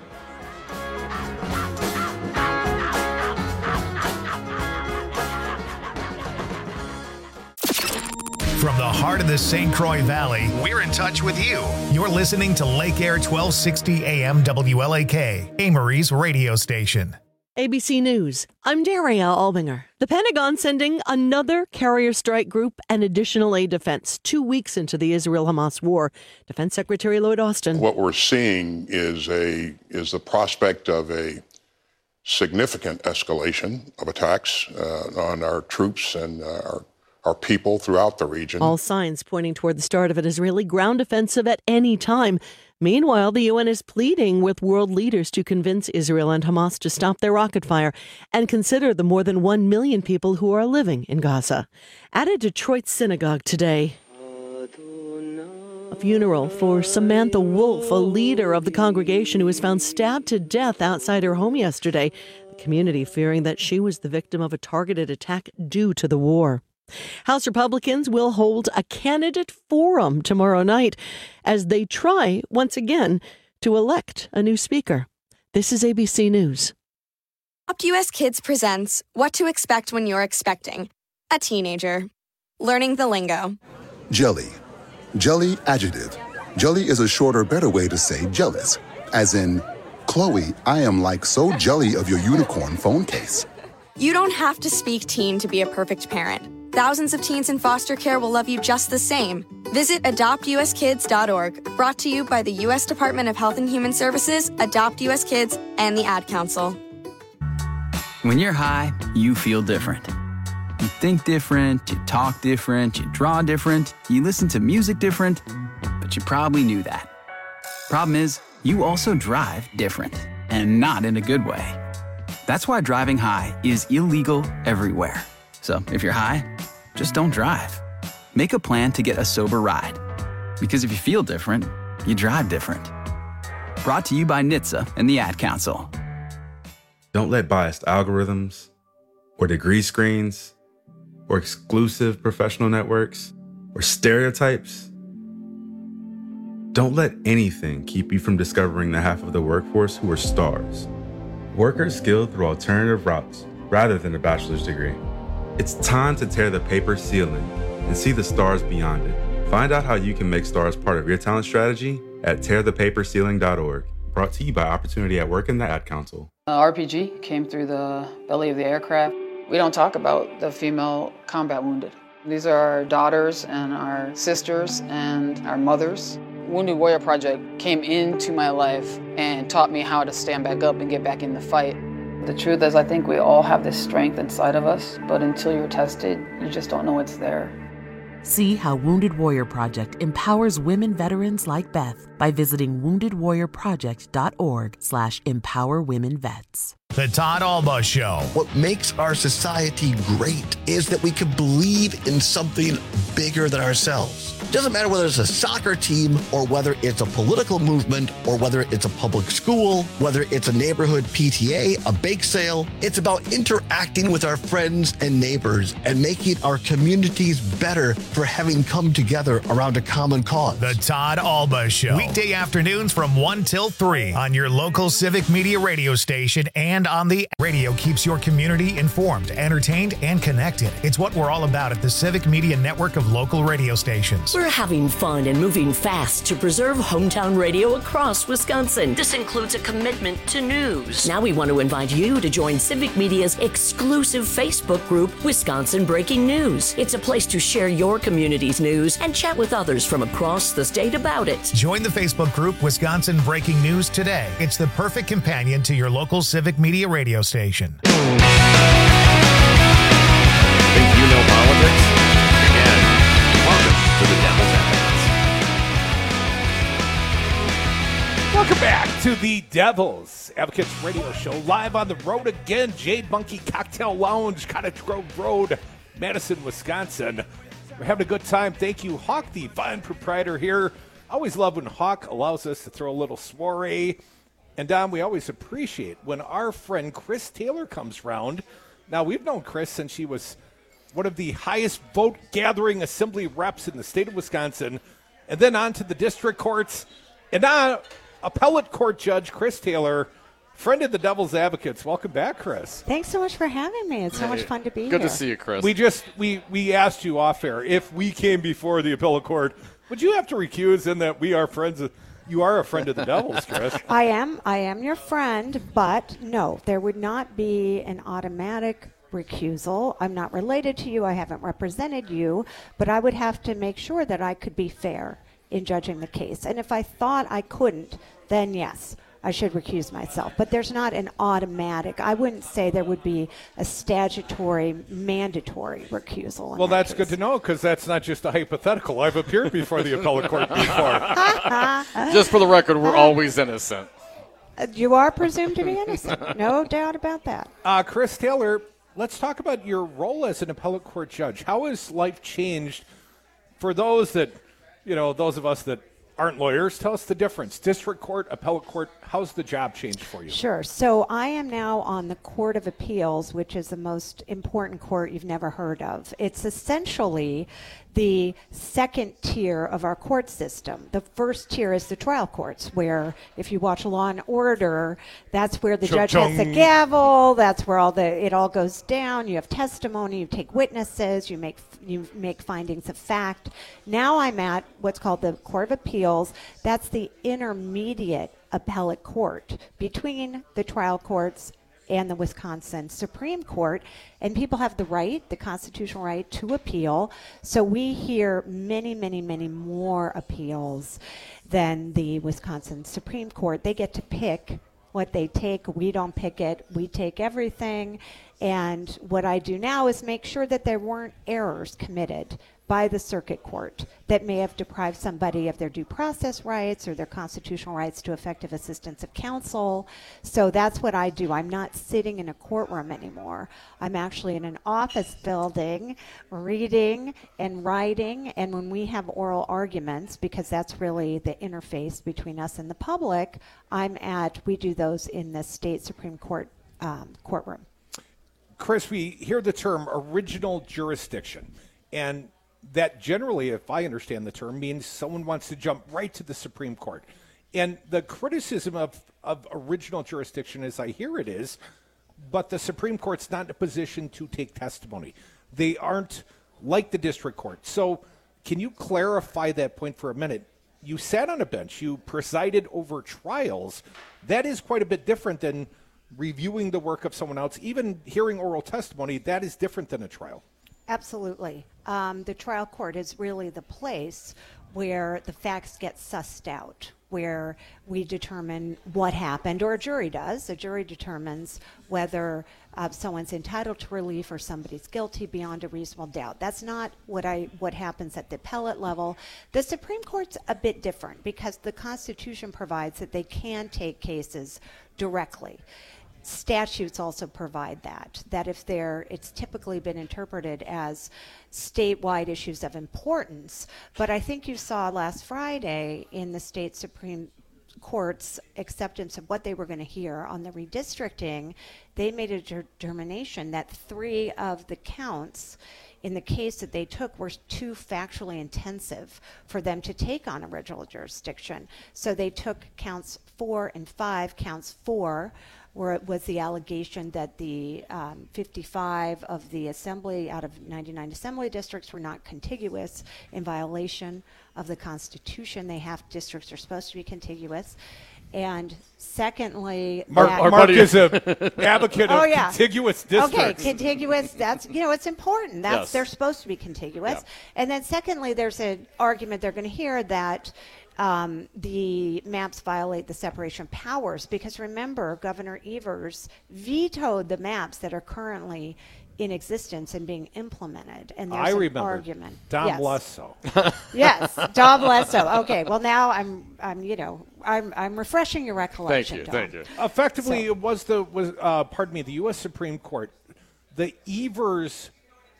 Speaker 14: From the heart of the St. Croix Valley, we're in touch with you. You're listening to Lake Air 1260 AM WLAK, Amory's radio station.
Speaker 2: ABC News, I'm Daria Albinger. The Pentagon sending another carrier strike group and additional aid defense 2 weeks into the Israel-Hamas war. Defense Secretary Lloyd Austin.
Speaker 3: What we're seeing is the prospect of a significant escalation of attacks on our troops and our people throughout the region.
Speaker 2: All signs pointing toward the start of an Israeli ground offensive at any time. Meanwhile, the UN is pleading with world leaders to convince Israel and Hamas to stop their rocket fire and consider the more than 1 million people who are living in Gaza. At a Detroit synagogue today, a funeral for Samantha Wolf, a leader of the congregation who was found stabbed to death outside her home yesterday. The community fearing that she was the victim of a targeted attack due to the war. House Republicans will hold a candidate forum tomorrow night as they try once again to elect a new speaker. This is ABC News.
Speaker 4: Adopt US Kids presents What to Expect When You're Expecting a Teenager. Learning the lingo.
Speaker 6: Jelly. Jelly adjective. Jelly is a shorter, better way to say jealous. As in, Chloe, I am like so jelly of your unicorn phone case.
Speaker 4: You don't have to speak teen to be a perfect parent. Thousands of teens in foster care will love you just the same. Visit adoptuskids.org, brought to you by the U.S. Department of Health and Human Services, Adopt U.S. Kids, and the Ad Council.
Speaker 20: When you're high, you feel different. You think different, you talk different, you draw different, you listen to music different, but you probably knew that. Problem is, you also drive different, and not in a good way. That's why driving high is illegal everywhere. So if you're high, just don't drive. Make a plan to get a sober ride. Because if you feel different, you drive different. Brought to you by NHTSA and the Ad Council.
Speaker 7: Don't let biased algorithms or degree screens or exclusive professional networks or stereotypes. Don't let anything keep you from discovering the half of the workforce who are stars. Workers skilled through alternative routes rather than a bachelor's degree. It's time to tear the paper ceiling and see the stars beyond it. Find out how you can make stars part of your talent strategy at tearthepaperceiling.org. Brought to you by Opportunity at Work and the Ad Council.
Speaker 8: RPG came through the belly of the aircraft. We don't talk about the female combat wounded. These are our daughters and our sisters and our mothers. Wounded Warrior Project came into my life and taught me how to stand back up and get back in the fight. The truth is, I think we all have this strength inside of us, but until you're tested, you just don't know it's there.
Speaker 11: See how Wounded Warrior Project empowers women veterans like Beth by visiting woundedwarriorproject.org/empowerwomenvets.
Speaker 14: The Todd Alba Show.
Speaker 26: What makes our society great is that we can believe in something bigger than ourselves. It doesn't matter whether it's a soccer team or whether it's a political movement or whether it's a public school, whether it's a neighborhood PTA, a bake sale. It's about interacting with our friends and neighbors and making our communities better for having come together around a common cause.
Speaker 14: The Todd Alba Show. Weekday afternoons from 1 till 3 on your local Civic Media radio station and on the radio. Keeps your community informed, entertained, and connected. It's what we're all about at the Civic Media network of local radio stations.
Speaker 27: We're having fun and moving fast to preserve hometown radio across Wisconsin. This includes a commitment to news. Now we want to invite you to join Civic Media's exclusive Facebook group, Wisconsin Breaking News. It's a place to share your community's news and chat with others from across the state about it.
Speaker 14: Join the Facebook group Wisconsin Breaking News today. It's the perfect companion to your local Civic Media radio station.
Speaker 28: Think you know politics? Again, welcome to the Devil's Advocates.
Speaker 17: Welcome back to the Devil's Advocates radio show, live on the road again. Jade Monkey Cocktail Lounge, Cottage Grove Road, Madison, Wisconsin. We're having a good time. Thank you, Hawk, the fine proprietor here. Always love when Hawk allows us to throw a little soiree. And, Don, we always appreciate when our friend Chris Taylor comes round. Now, we've known Chris since she was one of the highest vote-gathering assembly reps in the state of Wisconsin, and then on to the district courts. And now, appellate court judge Chris Taylor, friend of the Devil's Advocates. Welcome back, Chris.
Speaker 29: Thanks so much for having me. It's so much fun to be here.
Speaker 18: Good to see you, Chris.
Speaker 17: We asked you off air if we came before the appellate court, would you have to recuse in that we are friends of... You are a friend of the Devil's, Chris.
Speaker 29: I am your friend, but no, there would not be an automatic recusal. I'm not related to you. I haven't represented you, but I would have to make sure that I could be fair in judging the case. And if I thought I couldn't, then yes, I should recuse myself. But there's not an automatic. I wouldn't say there would be a statutory, mandatory recusal.
Speaker 17: Well, that's good to know, because that's not just a hypothetical. I've appeared before the appellate court before.
Speaker 18: Just for the record, we're always innocent.
Speaker 29: You are presumed to be innocent. No doubt about that.
Speaker 17: Chris Taylor, let's talk about your role as an appellate court judge. How has life changed for those that, those of us that aren't lawyers? Tell us the difference. District court, appellate court, how's the job changed for you?
Speaker 29: Sure. So I am now on the Court of Appeals, which is the most important court you've never heard of. It's essentially the second tier of our court system. The first tier is the trial courts, where if you watch Law and Order, that's where the judge has the gavel, that's where it all goes down. You have testimony, you take witnesses, you make findings of fact. Now I'm at what's called the Court of Appeals. That's the intermediate appellate court between the trial courts and the Wisconsin Supreme Court, and people have the constitutional right to appeal. So we hear many, many, many more appeals than the Wisconsin Supreme Court. They get to pick what they take. We don't pick it. We take everything. And what I do now is make sure that there weren't errors committed by the circuit court that may have deprived somebody of their due process rights or their constitutional rights to effective assistance of counsel. So that's what I do. I'm not sitting in a courtroom anymore. I'm actually in an office building, reading and writing. And when we have oral arguments, because that's really the interface between us and the public, we do those in the state Supreme Court courtroom.
Speaker 17: Chris, we hear the term original jurisdiction, and that generally, if I understand the term, means someone wants to jump right to the Supreme Court. And the criticism of original jurisdiction, as I hear it, is, but the Supreme Court's not in a position to take testimony. They aren't like the district court. So can you clarify that point for a minute? You sat on a bench. You presided over trials. That is quite a bit different than reviewing the work of someone else. Even hearing oral testimony, that is different than a trial.
Speaker 29: Absolutely. The trial court is really the place where the facts get sussed out, where we determine what happened, or a jury does. A jury determines whether someone's entitled to relief or somebody's guilty beyond a reasonable doubt. That's not what happens at the appellate level. The Supreme Court's a bit different because the Constitution provides that they can take cases directly. Statutes also provide that if it's typically been interpreted as statewide issues of importance. But I think you saw last Friday in the state Supreme Court's acceptance of what they were going to hear on the redistricting, they made a determination that 3 of the counts in the case that they took were too factually intensive for them to take on original jurisdiction. So they took counts 4 and 5. Counts 4 where it was the allegation that the 55 of the assembly out of 99 assembly districts were not contiguous in violation of the Constitution. Districts are supposed to be contiguous. And secondly,
Speaker 17: Mark is an advocate of contiguous districts.
Speaker 29: Okay, contiguous, that's, it's important. They're supposed to be contiguous. Yeah. And then secondly, there's an argument they're going to hear that the maps violate the separation of powers, because remember, Governor Evers vetoed the maps that are currently in existence and being implemented. And there's an argument.
Speaker 17: Dom Lesso.
Speaker 29: Yes, Dom Lesso. Okay, well now I'm refreshing your recollection.
Speaker 18: Thank you.
Speaker 17: Effectively, it was the U.S. Supreme Court, the Evers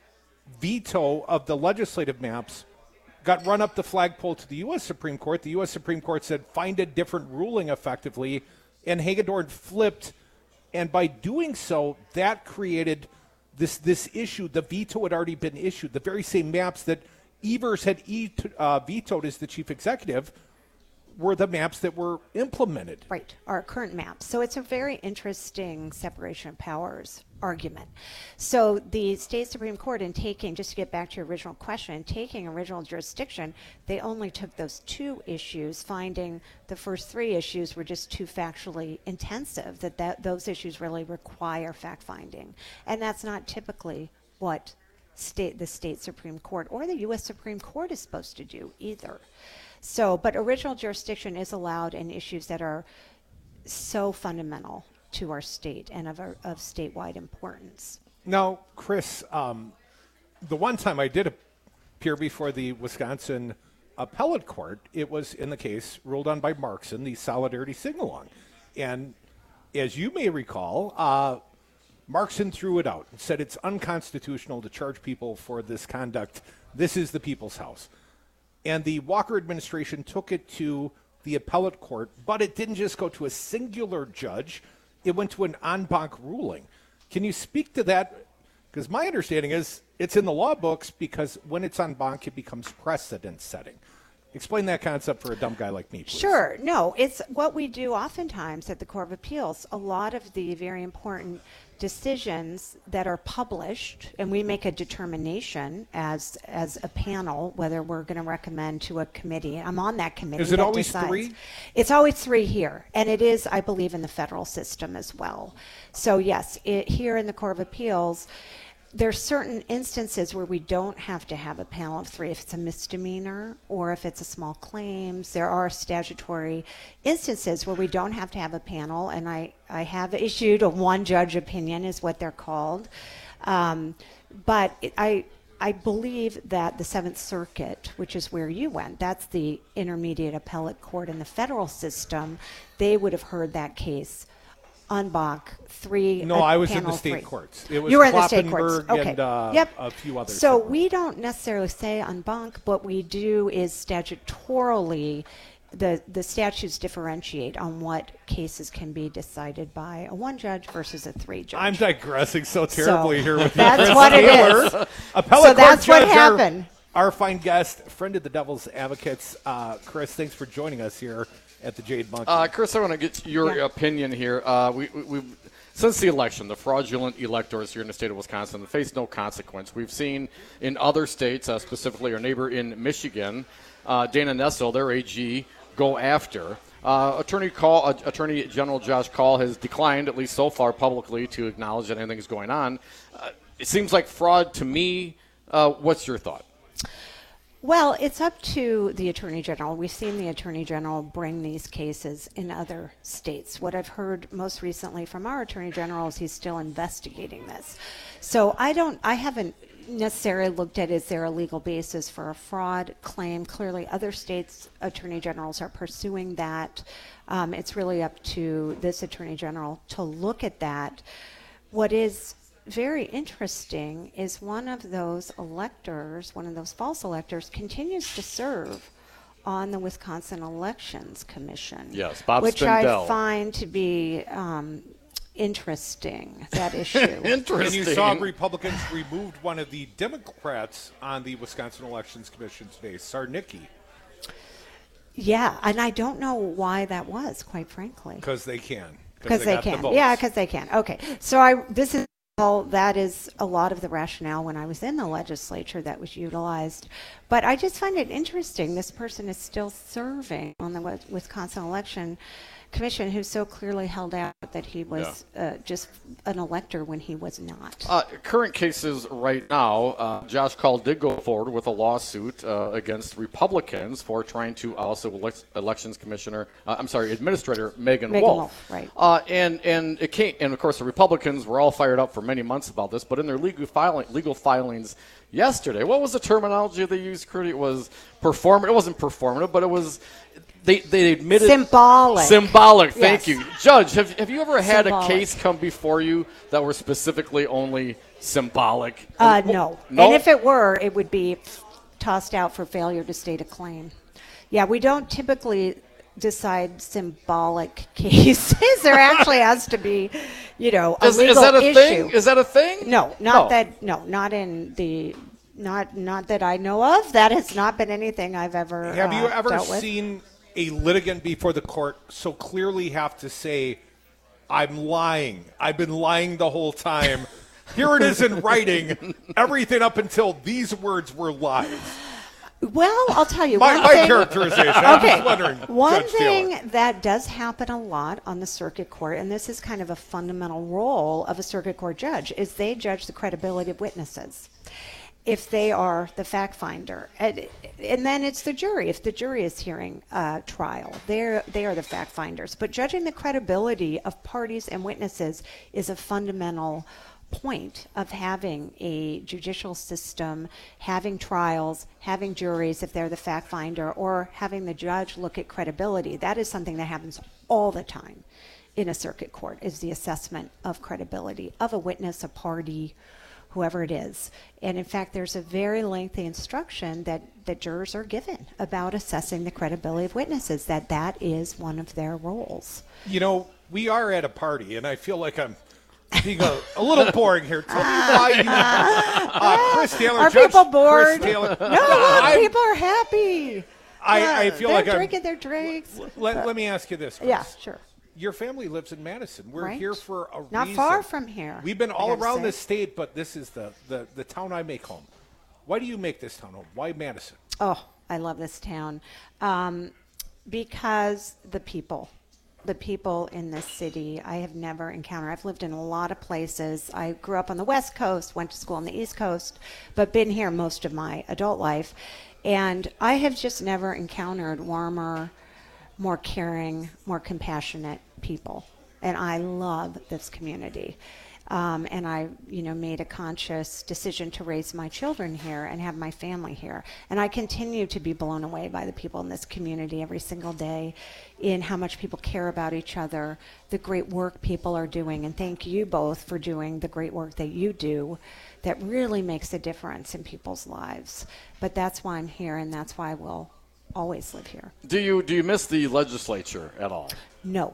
Speaker 17: veto of the legislative maps got run up the flagpole to the U.S. Supreme Court. The U.S. Supreme Court said, find a different ruling effectively, and Hagedorn flipped. And by doing so, that created this issue. The veto had already been issued. The very same maps that Evers had vetoed as the chief executive were the maps that were implemented.
Speaker 29: Right, our current maps. So it's a very interesting separation of powers argument. So the state Supreme Court, in taking, just to get back to your original question, in taking original jurisdiction, they only took those 2 issues, finding the first 3 issues were just too factually intensive, that those issues really require fact-finding. And that's not typically what the state Supreme Court or the U.S. Supreme Court is supposed to do either. So, but original jurisdiction is allowed in issues that are so fundamental to our state and of statewide importance.
Speaker 17: Now, Chris, the one time I did appear before the Wisconsin Appellate Court, it was in the case ruled on by Markson, the Solidarity Sing-Along. And as you may recall, Markson threw it out and said it's unconstitutional to charge people for this conduct. This is the people's house. And the Walker administration took it to the appellate court, but it didn't just go to a singular judge. It went to an en banc ruling. Can you speak to that? Because my understanding is it's in the law books because when it's en banc, it becomes precedent setting. Explain that concept for a dumb guy like me, please.
Speaker 29: Sure. No, it's what we do oftentimes at the Court of Appeals. A lot of the very important decisions that are published, and we make a determination as a panel whether we're going to recommend to a committee. I'm on that committee.
Speaker 17: Is it always three?
Speaker 29: It's always three here, and it is, I believe, in the federal system as well. So yes, here in the Court of Appeals, there's certain instances where we don't have to have a panel of three if it's a misdemeanor or if it's a small claims. There are statutory instances where we don't have to have a panel, and I have issued a one-judge opinion is what they're called. But I believe that the Seventh Circuit, which is where you went, that's the intermediate appellate court in the federal system, they would have heard that case en banc, three.
Speaker 17: No, I was in the state courts. It was
Speaker 29: you were in the state courts. Okay.
Speaker 17: And a few others.
Speaker 29: So we don't necessarily say en banc. What we do is statutorily, the statutes differentiate on what cases can be decided by a one judge versus a three judge.
Speaker 17: I'm digressing so terribly here with
Speaker 29: that's
Speaker 17: Chris
Speaker 29: what
Speaker 17: Taylor.
Speaker 29: It is.
Speaker 17: Appellate
Speaker 29: so that's
Speaker 17: court
Speaker 29: what
Speaker 17: judge,
Speaker 29: happened.
Speaker 17: Our fine guest, friend of the Devil's Advocates, Chris. Thanks for joining us here at the Jade Monkey.
Speaker 18: Chris, I want to get your opinion here. We've since the election, the fraudulent electors here in the state of Wisconsin face no consequence. We've seen in other states, specifically our neighbor in Michigan, Dana Nessel, their AG, go after. Attorney General Josh Kaul has declined, at least so far publicly, to acknowledge that anything is going on. It seems like fraud to me. What's your thought?
Speaker 29: Well, it's up to the Attorney General. We've seen the Attorney General bring these cases in other states. What I've heard most recently from our Attorney General is he's still investigating this. So I haven't necessarily looked at is there a legal basis for a fraud claim. Clearly other states' Attorney Generals are pursuing that. It's really up to this Attorney General to look at that. What is very interesting is one of those electors, one of those false electors, continues to serve on the Wisconsin Elections Commission.
Speaker 18: Yes, Bob
Speaker 29: which
Speaker 18: Spindell.
Speaker 29: I find to be interesting, that issue.
Speaker 18: Interesting.
Speaker 17: And you saw Republicans removed one of the Democrats on the Wisconsin Elections Commission today, Sarnicki.
Speaker 29: Yeah, and I don't know why that was, quite frankly.
Speaker 17: Because they can.
Speaker 29: Because they can. Yeah, because they can. Okay. So that is a lot of the rationale when I was in the legislature that was utilized. But I just find it interesting. This person is still serving on the Wisconsin Election Commission, who so clearly held out that he was just an elector when he was not.
Speaker 18: Current cases right now, Josh Kaul did go forward with a lawsuit against Republicans for trying to also elect Elections Commissioner, Administrator Megan Wolf.
Speaker 29: Right.
Speaker 18: And it came, and of course the Republicans were all fired up for many months about this, but in their legal filings yesterday, what was the terminology they used, Crudy? It was performative. It wasn't performative, but it was. They admitted symbolic. Thank you, Judge. Have you ever had a case come before you that were specifically only symbolic?
Speaker 29: No. And if it were, it would be tossed out for failure to state a claim. Yeah, we don't typically decide symbolic cases. There actually has to be, a legal issue.
Speaker 18: Is that a thing? Is that a thing?
Speaker 29: No, not in the. Not that I know of. That has not been anything I've ever.
Speaker 17: Have you ever
Speaker 29: dealt with.
Speaker 17: seen a litigant before the court so clearly have to say, "I'm lying. I've been lying the whole time. Here it is in writing. Everything up until these words were lies."
Speaker 29: Well, I'll tell you
Speaker 17: my characterization. I'm just wondering.
Speaker 29: One thing that does happen a lot on the circuit court, and this is kind of a fundamental role of a circuit court judge, is they judge the credibility of witnesses. if they are the fact finder. And then it's the jury. If the jury is hearing trial, they are the fact finders. But judging the credibility of parties and witnesses is a fundamental point of having a judicial system, having trials, having juries if they're the fact finder, or having the judge look at credibility. That is something that happens all the time in a circuit court, is the assessment of credibility of a witness, a party, whoever it is. And in fact, there's a very lengthy instruction that jurors are given about assessing the credibility of witnesses, that is one of their roles.
Speaker 17: You know, we are at a party, and I feel like I'm being a little boring here. Tell me why you, Chris Taylor.
Speaker 29: Are
Speaker 17: Judge
Speaker 29: people bored?
Speaker 17: Chris Taylor.
Speaker 29: No, people are happy.
Speaker 17: I feel like
Speaker 29: they're drinking their drinks.
Speaker 17: Let me ask you this, Chris.
Speaker 29: Yeah, sure.
Speaker 17: Your family lives in Madison. We're
Speaker 29: right.
Speaker 17: here for a
Speaker 29: Not
Speaker 17: reason.
Speaker 29: far from here.
Speaker 17: We've been all around this state, but this is the town I make home. Why do you make this town home? Why Madison?
Speaker 29: Oh, I love this town. Because the people in this city I have never encountered. I've lived in a lot of places. I grew up on the West Coast, went to school on the East Coast, but been here most of my adult life. And I have just never encountered warmer, more caring, more compassionate people. And I love this community. And I, made a conscious decision to raise my children here and have my family here. And I continue to be blown away by the people in this community every single day, in how much people care about each other, the great work people are doing. And thank you both for doing the great work that you do that really makes a difference in people's lives. But that's why I'm here, and that's why I will always live here.
Speaker 18: Do you miss the legislature at all?
Speaker 29: No.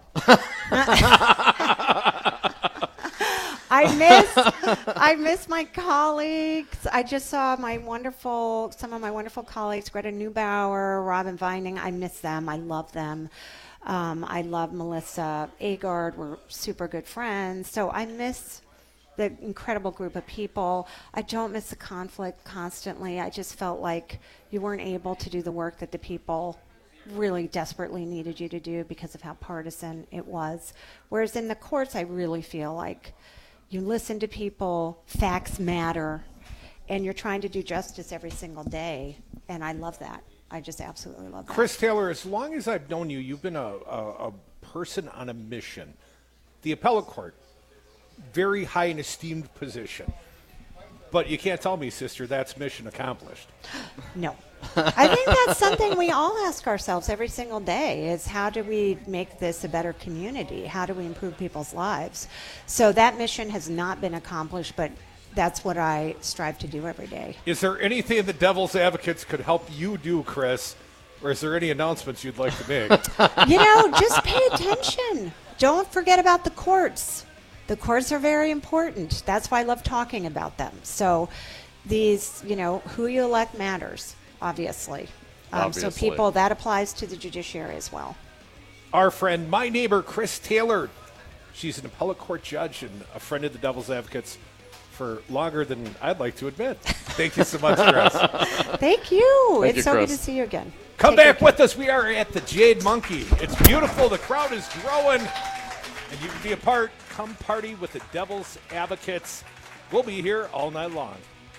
Speaker 29: I miss my colleagues. I just saw some of my wonderful colleagues, Greta Neubauer, Robin Vining. I miss them. I love them. I love Melissa Agard. We're super good friends. So I miss the incredible group of people. I don't miss the conflict constantly. I just felt like you weren't able to do the work that the people really desperately needed you to do because of how partisan it was. Whereas in the courts, I really feel like you listen to people, facts matter, and you're trying to do justice every single day. And I love that. I just absolutely love that.
Speaker 17: Chris Taylor, as long as I've known you, you've been a person on a mission. The appellate court, very high and esteemed position. But you can't tell me, sister, that's mission accomplished.
Speaker 29: No. I think that's something we all ask ourselves every single day, is how do we make this a better community? How do we improve people's lives? So that mission has not been accomplished, but that's what I strive to do every day.
Speaker 17: Is there anything the Devil's Advocates could help you do, Chris? Or is there any announcements you'd like to make?
Speaker 29: Just pay attention. Don't forget about the courts. The courts are very important. That's why I love talking about them. So these, who you elect matters, obviously. So people, that applies to the judiciary as well.
Speaker 17: Our friend, my neighbor, Chris Taylor. She's an appellate court judge and a friend of the Devil's Advocates for longer than I'd like to admit. Thank you so much, Chris.
Speaker 29: Thank you.
Speaker 18: Thank
Speaker 29: it's
Speaker 18: you,
Speaker 29: so
Speaker 18: Chris.
Speaker 29: good to see you again.
Speaker 17: Come back with us. We are at the Jade Monkey. It's beautiful. The crowd is growing. And you can be a part. Come party with the Devil's Advocates. We'll be here all night long.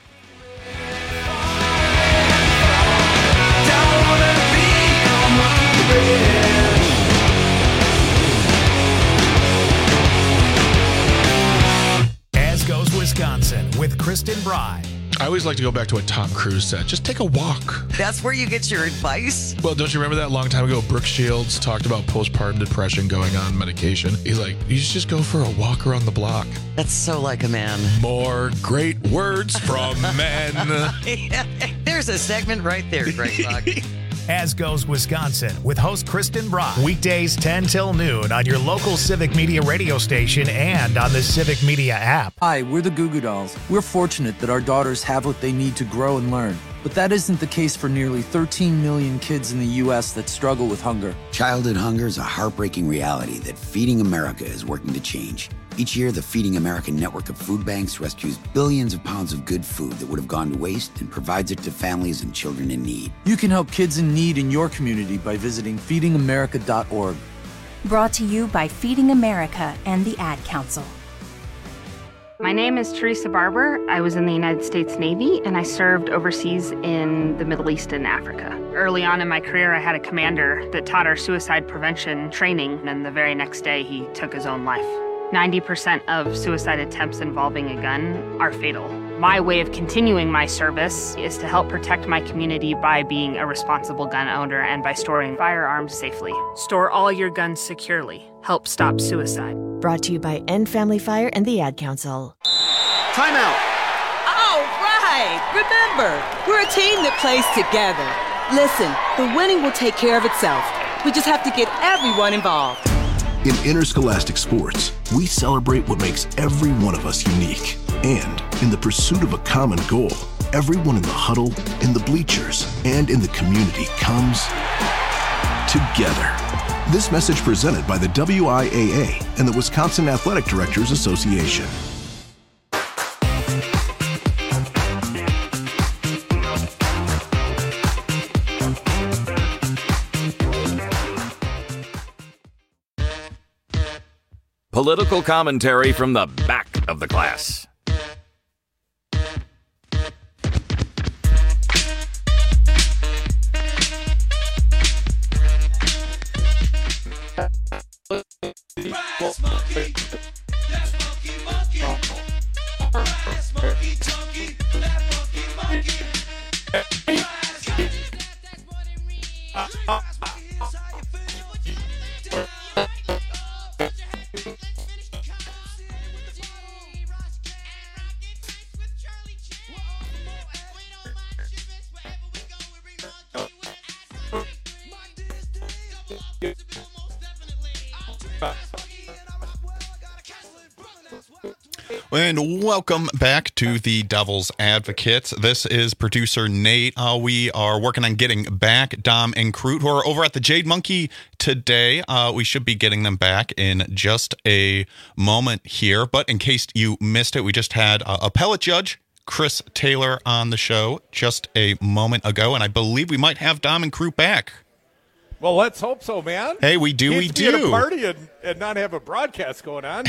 Speaker 14: As Goes Wisconsin with Kristen Bry.
Speaker 1: I always like to go back to what Tom Cruise said. Just take a walk.
Speaker 5: That's where you get your advice?
Speaker 1: Well, don't you remember that long time ago, Brooke Shields talked about postpartum depression going on medication? He's like, you should just go for a walk around the block.
Speaker 5: That's so like a man.
Speaker 1: More great words from men.
Speaker 5: There's a segment right there, Greg Buck.
Speaker 14: As Goes Wisconsin with host Kristen Brock. Weekdays 10 till noon on your local Civic Media radio station and on the Civic Media app.
Speaker 9: Hi, we're the Goo Goo Dolls. We're fortunate that our daughters have what they need to grow and learn. But that isn't the case for nearly 13 million kids in the U.S. that struggle with hunger.
Speaker 10: Childhood hunger is a heartbreaking reality that Feeding America is working to change. Each year, the Feeding America network of food banks rescues billions of pounds of good food that would have gone to waste and provides it to families and children in need.
Speaker 9: You can help kids in need in your community by visiting feedingamerica.org.
Speaker 12: Brought to you by Feeding America and the Ad Council. My name is Teresa Barber. I was in the United States Navy, and I served overseas in the Middle East and Africa. Early on in my career, I had a commander that taught our suicide prevention training, and the very next day, he took his own life. 90% of suicide attempts involving a gun are fatal. My way of continuing my service is to help protect my community by being a responsible gun owner and by storing firearms safely. Store all your guns securely. Help stop suicide.
Speaker 13: Brought to you by End Family Fire and the Ad Council.
Speaker 15: Timeout. All right. Remember, we're a team that plays together. Listen, the winning will take care of itself. We just have to get everyone involved.
Speaker 16: In interscholastic sports, we celebrate what makes every one of us unique. And in the pursuit of a common goal, everyone in the huddle, in the bleachers, and in the community comes together. This message presented by the WIAA and the Wisconsin Athletic Directors Association.
Speaker 28: Political commentary from the back of the class.
Speaker 19: And welcome back to the Devil's Advocates. This is producer Nate. We are working on getting back Dom and Crute, who are over at the Jade Monkey today. We should be getting them back in just a moment here. But in case you missed it, we just had appellate judge Chris Taylor on the show just a moment ago. And I believe we might have Dom and Crute back.
Speaker 17: Well, let's hope so, man.
Speaker 19: Hey, we do.
Speaker 17: Can't be at a party and not have a broadcast going on.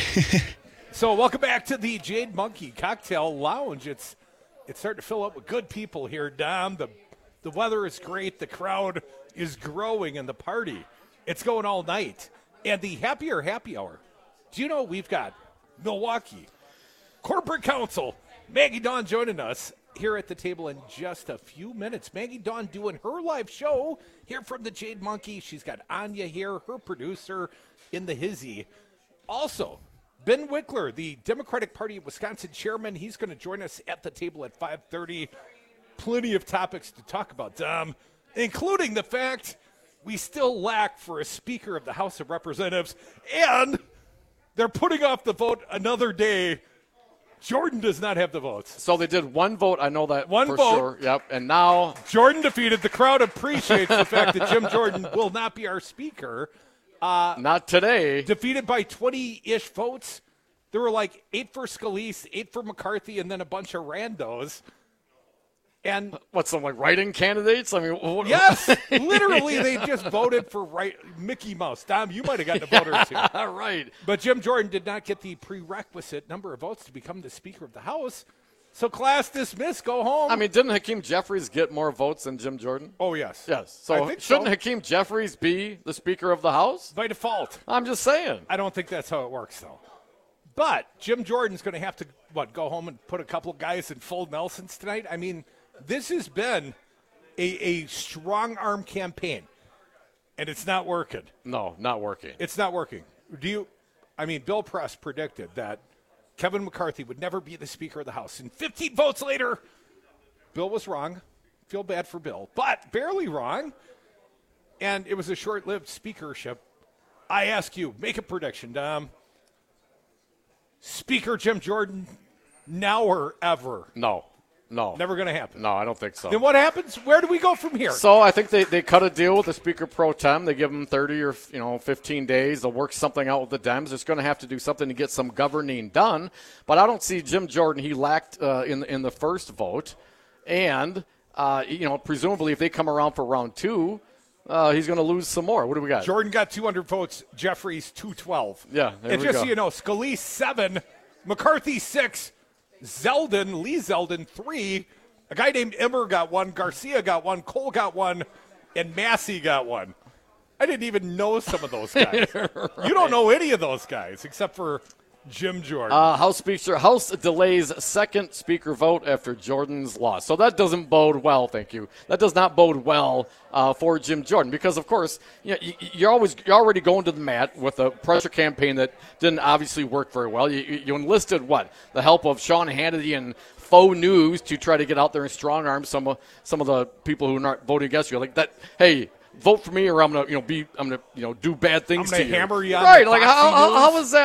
Speaker 17: So welcome back to the Jade Monkey Cocktail Lounge. It's starting to fill up with good people here, Dom. The weather is great. The crowd is growing, and the party, it's going all night. And the Happier Happy Hour. Do you know we've got Milwaukee Corporate Counsel Maggie Dawn joining us here at the table in just a few minutes. Maggie Dawn doing her live show here from the Jade Monkey. She's got Anya here, her producer in the hizzy. Also, Ben Wickler, the Democratic Party of Wisconsin chairman, he's going to join us at the table at 5:30. Plenty of topics to talk about, Dom, including the fact we still lack for a Speaker of the House of Representatives, and they're putting off the vote another day. Jordan does not have the votes.
Speaker 18: So they did one vote. I know that
Speaker 17: one
Speaker 18: for
Speaker 17: vote.
Speaker 18: Sure. Yep. And now
Speaker 17: Jordan defeated. The crowd appreciates the fact that Jim Jordan will not be our Speaker.
Speaker 18: Not today.
Speaker 17: Defeated by 20-ish votes. There were like 8 for Scalise, 8 for McCarthy, and then a bunch of randos. And
Speaker 18: what's some like write-in candidates? I mean,
Speaker 17: yes, literally they just voted for Mickey Mouse. Dom, you might have gotten a vote or two.
Speaker 18: Right.
Speaker 17: But Jim Jordan did not get the prerequisite number of votes to become the Speaker of the House. So class dismissed. Go home.
Speaker 18: I mean, didn't Hakeem Jeffries get more votes than Jim Jordan?
Speaker 17: Oh, yes.
Speaker 18: Yes. So shouldn't Hakeem Jeffries be the Speaker of the House?
Speaker 17: By default.
Speaker 18: I'm just saying.
Speaker 17: I don't think that's how it works, though. But Jim Jordan's going to have to, go home and put a couple of guys in full Nelsons tonight? I mean, this has been a strong arm campaign, and it's not working.
Speaker 18: No, not working.
Speaker 17: It's not working. Bill Press predicted that Kevin McCarthy would never be the Speaker of the House. And 15 votes later, Bill was wrong. Feel bad for Bill, but barely wrong. And it was a short-lived speakership. I ask you, make a prediction, Dom. Speaker Jim Jordan, now or ever?
Speaker 18: No.
Speaker 17: Never going to happen.
Speaker 18: No, I don't think so.
Speaker 17: Then what happens? Where do we go from here?
Speaker 18: So I think they cut a deal with the Speaker pro tem. They give him 30 or 15 days. They'll work something out with the Dems. It's going to have to do something to get some governing done. But I don't see Jim Jordan. He lacked in the first vote. And, presumably if they come around for round 2, he's going to lose some more. What do we got?
Speaker 17: Jordan got 200 votes. Jeffries 212.
Speaker 18: Yeah,
Speaker 17: and just so you know, Scalise 7, McCarthy 6, Lee Zeldin 3. A guy named Emmer got 1, Garcia got 1, Cole got 1, and Massey got 1. I didn't even know some of those guys. Right. You don't know any of those guys except for Jim Jordan.
Speaker 18: House delays second speaker vote after Jordan's loss. So that doesn't bode well, thank you. That does not bode well for Jim Jordan because, of course, you're already going to the mat with a pressure campaign that didn't obviously work very well. You enlisted, the help of Sean Hannity and faux news to try to get out there and strong arm some of the people who are not voting against you. Like that, hey, vote for me or I'm gonna do bad things to you.
Speaker 17: Hammer you on
Speaker 18: right? Like how is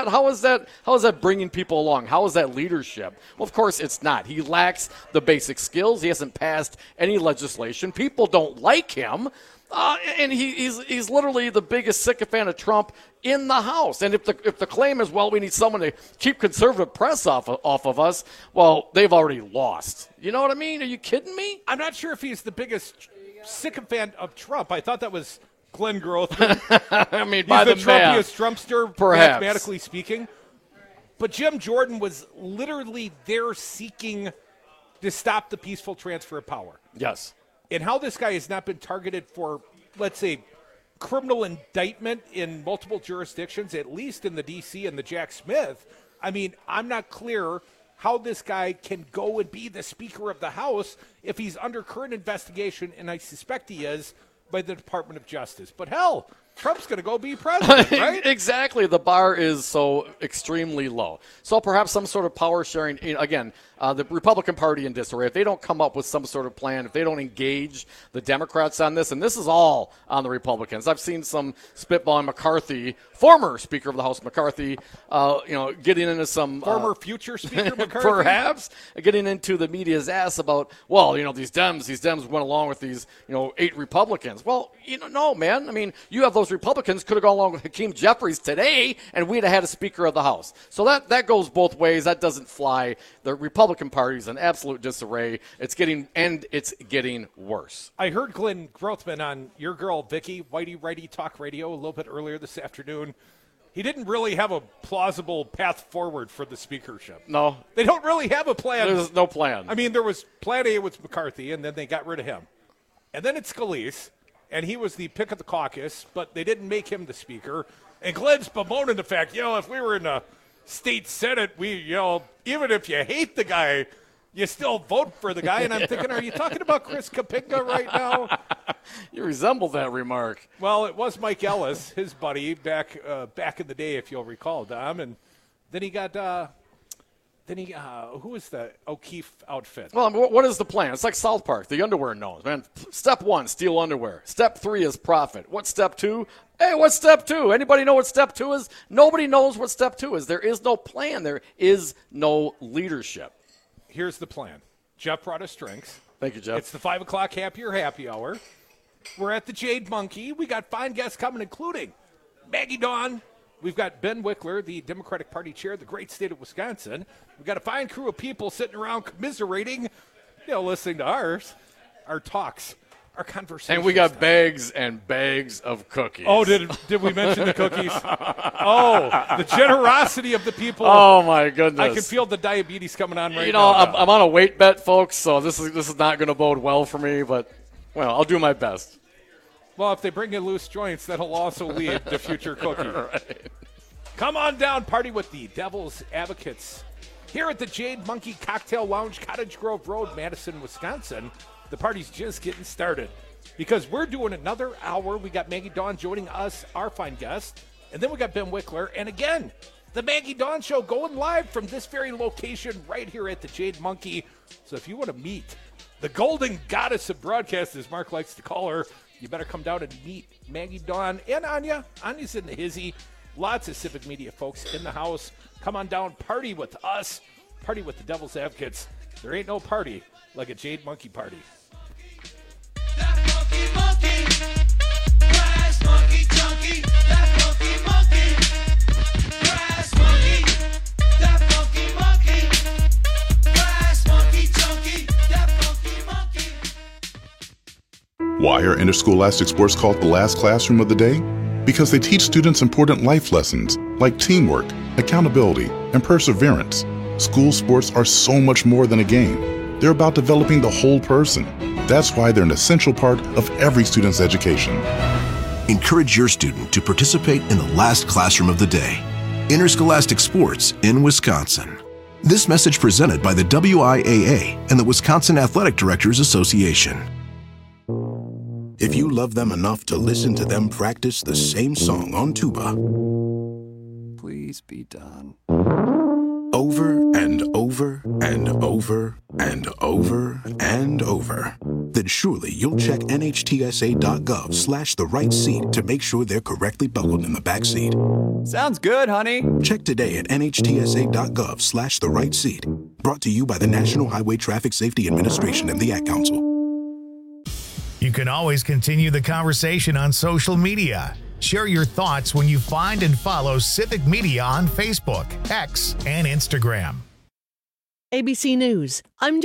Speaker 18: that bringing people along? How is that leadership? Well, of course it's not. He lacks the basic skills. He hasn't passed any legislation. People don't like him. And he's literally the biggest sycophant of Trump in the House. And if the claim is, well, we need someone to keep conservative press off of us, well, they've already lost. You know what I mean? Are you kidding me?
Speaker 17: I'm not sure if he's the biggest sycophant of Trump. I thought that was Glenn Grothman.
Speaker 18: I mean,
Speaker 17: he's
Speaker 18: by
Speaker 17: the
Speaker 18: the
Speaker 17: Trumpiest Trumpster,
Speaker 18: perhaps.
Speaker 17: mathematically speaking. But Jim Jordan was literally there seeking to stop the peaceful transfer of power.
Speaker 18: Yes.
Speaker 17: And how this guy has not been targeted for, let's say, criminal indictment in multiple jurisdictions, at least in the D.C. and the Jack Smith. I mean, I'm not clear how this guy can go and be the Speaker of the House if he's under current investigation, and I suspect he is, by the Department of Justice. But hell, Trump's going to go be president, right?
Speaker 18: Exactly. The bar is so extremely low. So perhaps some sort of power sharing. Again, the Republican Party in disarray. If they don't come up with some sort of plan, if they don't engage the Democrats on this, and this is all on the Republicans. I've seen some spitballing McCarthy, former Speaker of the House McCarthy, getting into some
Speaker 17: former future Speaker McCarthy,
Speaker 18: perhaps getting into the media's ass about, well, these Dems went along with these 8 Republicans. Well, no, man. I mean, you have those Republicans could have gone along with Hakeem Jeffries today, and we'd have had a Speaker of the House. So that goes both ways. That doesn't fly. The Republican Party is in absolute disarray. It's getting worse.
Speaker 17: I heard Glenn Grothman on your girl Vicky Whitey Righty Talk Radio a little bit earlier this afternoon. He didn't really have a plausible path forward for the speakership.
Speaker 18: No.
Speaker 17: They don't really have a plan.
Speaker 18: There's no plan.
Speaker 17: I mean, there was plan A with McCarthy, and then they got rid of him. And then it's Scalise, and he was the pick of the caucus, but they didn't make him the speaker. And Glenn's bemoaning the fact, if we were in the state senate, even if you hate the guy, you still vote for the guy. And I'm thinking, are you talking about Chris Kapinga right now?
Speaker 18: You resemble that remark.
Speaker 17: Well, it was Mike Ellis, his buddy, back in the day, if you'll recall, Dom. And then he got who was the O'Keefe outfit?
Speaker 18: Well, what is the plan? It's like South Park, the underwear knows, man. Step 1, steal underwear. Step 3 is profit. What's step 2? Hey, what's step 2? Anybody know what step 2 is? Nobody knows what step 2 is. There is no plan. There is no leadership.
Speaker 17: Here's the plan. Jeff brought us drinks.
Speaker 18: Thank you, Jeff.
Speaker 17: It's the 5 o'clock happy hour. We're at the Jade Monkey. We got fine guests coming, including Maggie Dawn. We've got Ben Wickler, the Democratic Party chair of the great state of Wisconsin. We've got a fine crew of people sitting around commiserating, listening to our talks, our conversations.
Speaker 18: And we got bags and bags of cookies.
Speaker 17: Oh, did we mention the cookies? Oh, the generosity of the people.
Speaker 18: Oh, my goodness.
Speaker 17: I can feel the diabetes coming on right now.
Speaker 18: I'm on a weight bet, folks, so this is not going to bode well for me, but, I'll do my best.
Speaker 17: Well, if they bring in loose joints, that'll also lead to future cookie.
Speaker 18: Right.
Speaker 17: Come on down, party with the Devil's Advocates. Here at the Jade Monkey Cocktail Lounge, Cottage Grove Road, Madison, Wisconsin. The party's just getting started because we're doing another hour. We got Maggie Dawn joining us, our fine guest, and then we got Ben Wickler. And again, the Maggie Dawn Show going live from this very location right here at the Jade Monkey. So if you want to meet the golden goddess of broadcast, as Mark likes to call her, you better come down and meet Maggie Dawn and Anya. Anya's in the hizzy. Lots of Civic Media folks in the house. Come on down, party with us. Party with the Devil's Advocates. There ain't no party like a Jade Monkey party.
Speaker 2: That funky monkey, grass monkey junkie. That funky monkey, grass monkey. That funky monkey, grass monkey junkie. That funky monkey.
Speaker 3: Why are interscholastic sports called the last classroom of the day? Because they teach students important life lessons like teamwork, accountability, and perseverance. School sports are so much more than a game. They're about developing the whole person. That's why they're an essential part of every student's education.
Speaker 16: Encourage your student to participate in the last classroom of the day. Interscholastic Sports in Wisconsin. This message presented by the WIAA and the Wisconsin Athletic Directors Association.
Speaker 4: If you love them enough to listen to them practice the same song on tuba,
Speaker 6: please be done.
Speaker 4: Over and over and over and over and over, then surely you'll check NHTSA.gov/the right seat to make sure they're correctly buckled in the back seat.
Speaker 6: Sounds good, honey.
Speaker 4: Check today at NHTSA.gov/the right seat. Brought to you by the National Highway Traffic Safety Administration and the Ad Council.
Speaker 14: You can always continue the conversation on social media. Share your thoughts when you find and follow Civic Media on Facebook, X, and Instagram.
Speaker 27: ABC News. I'm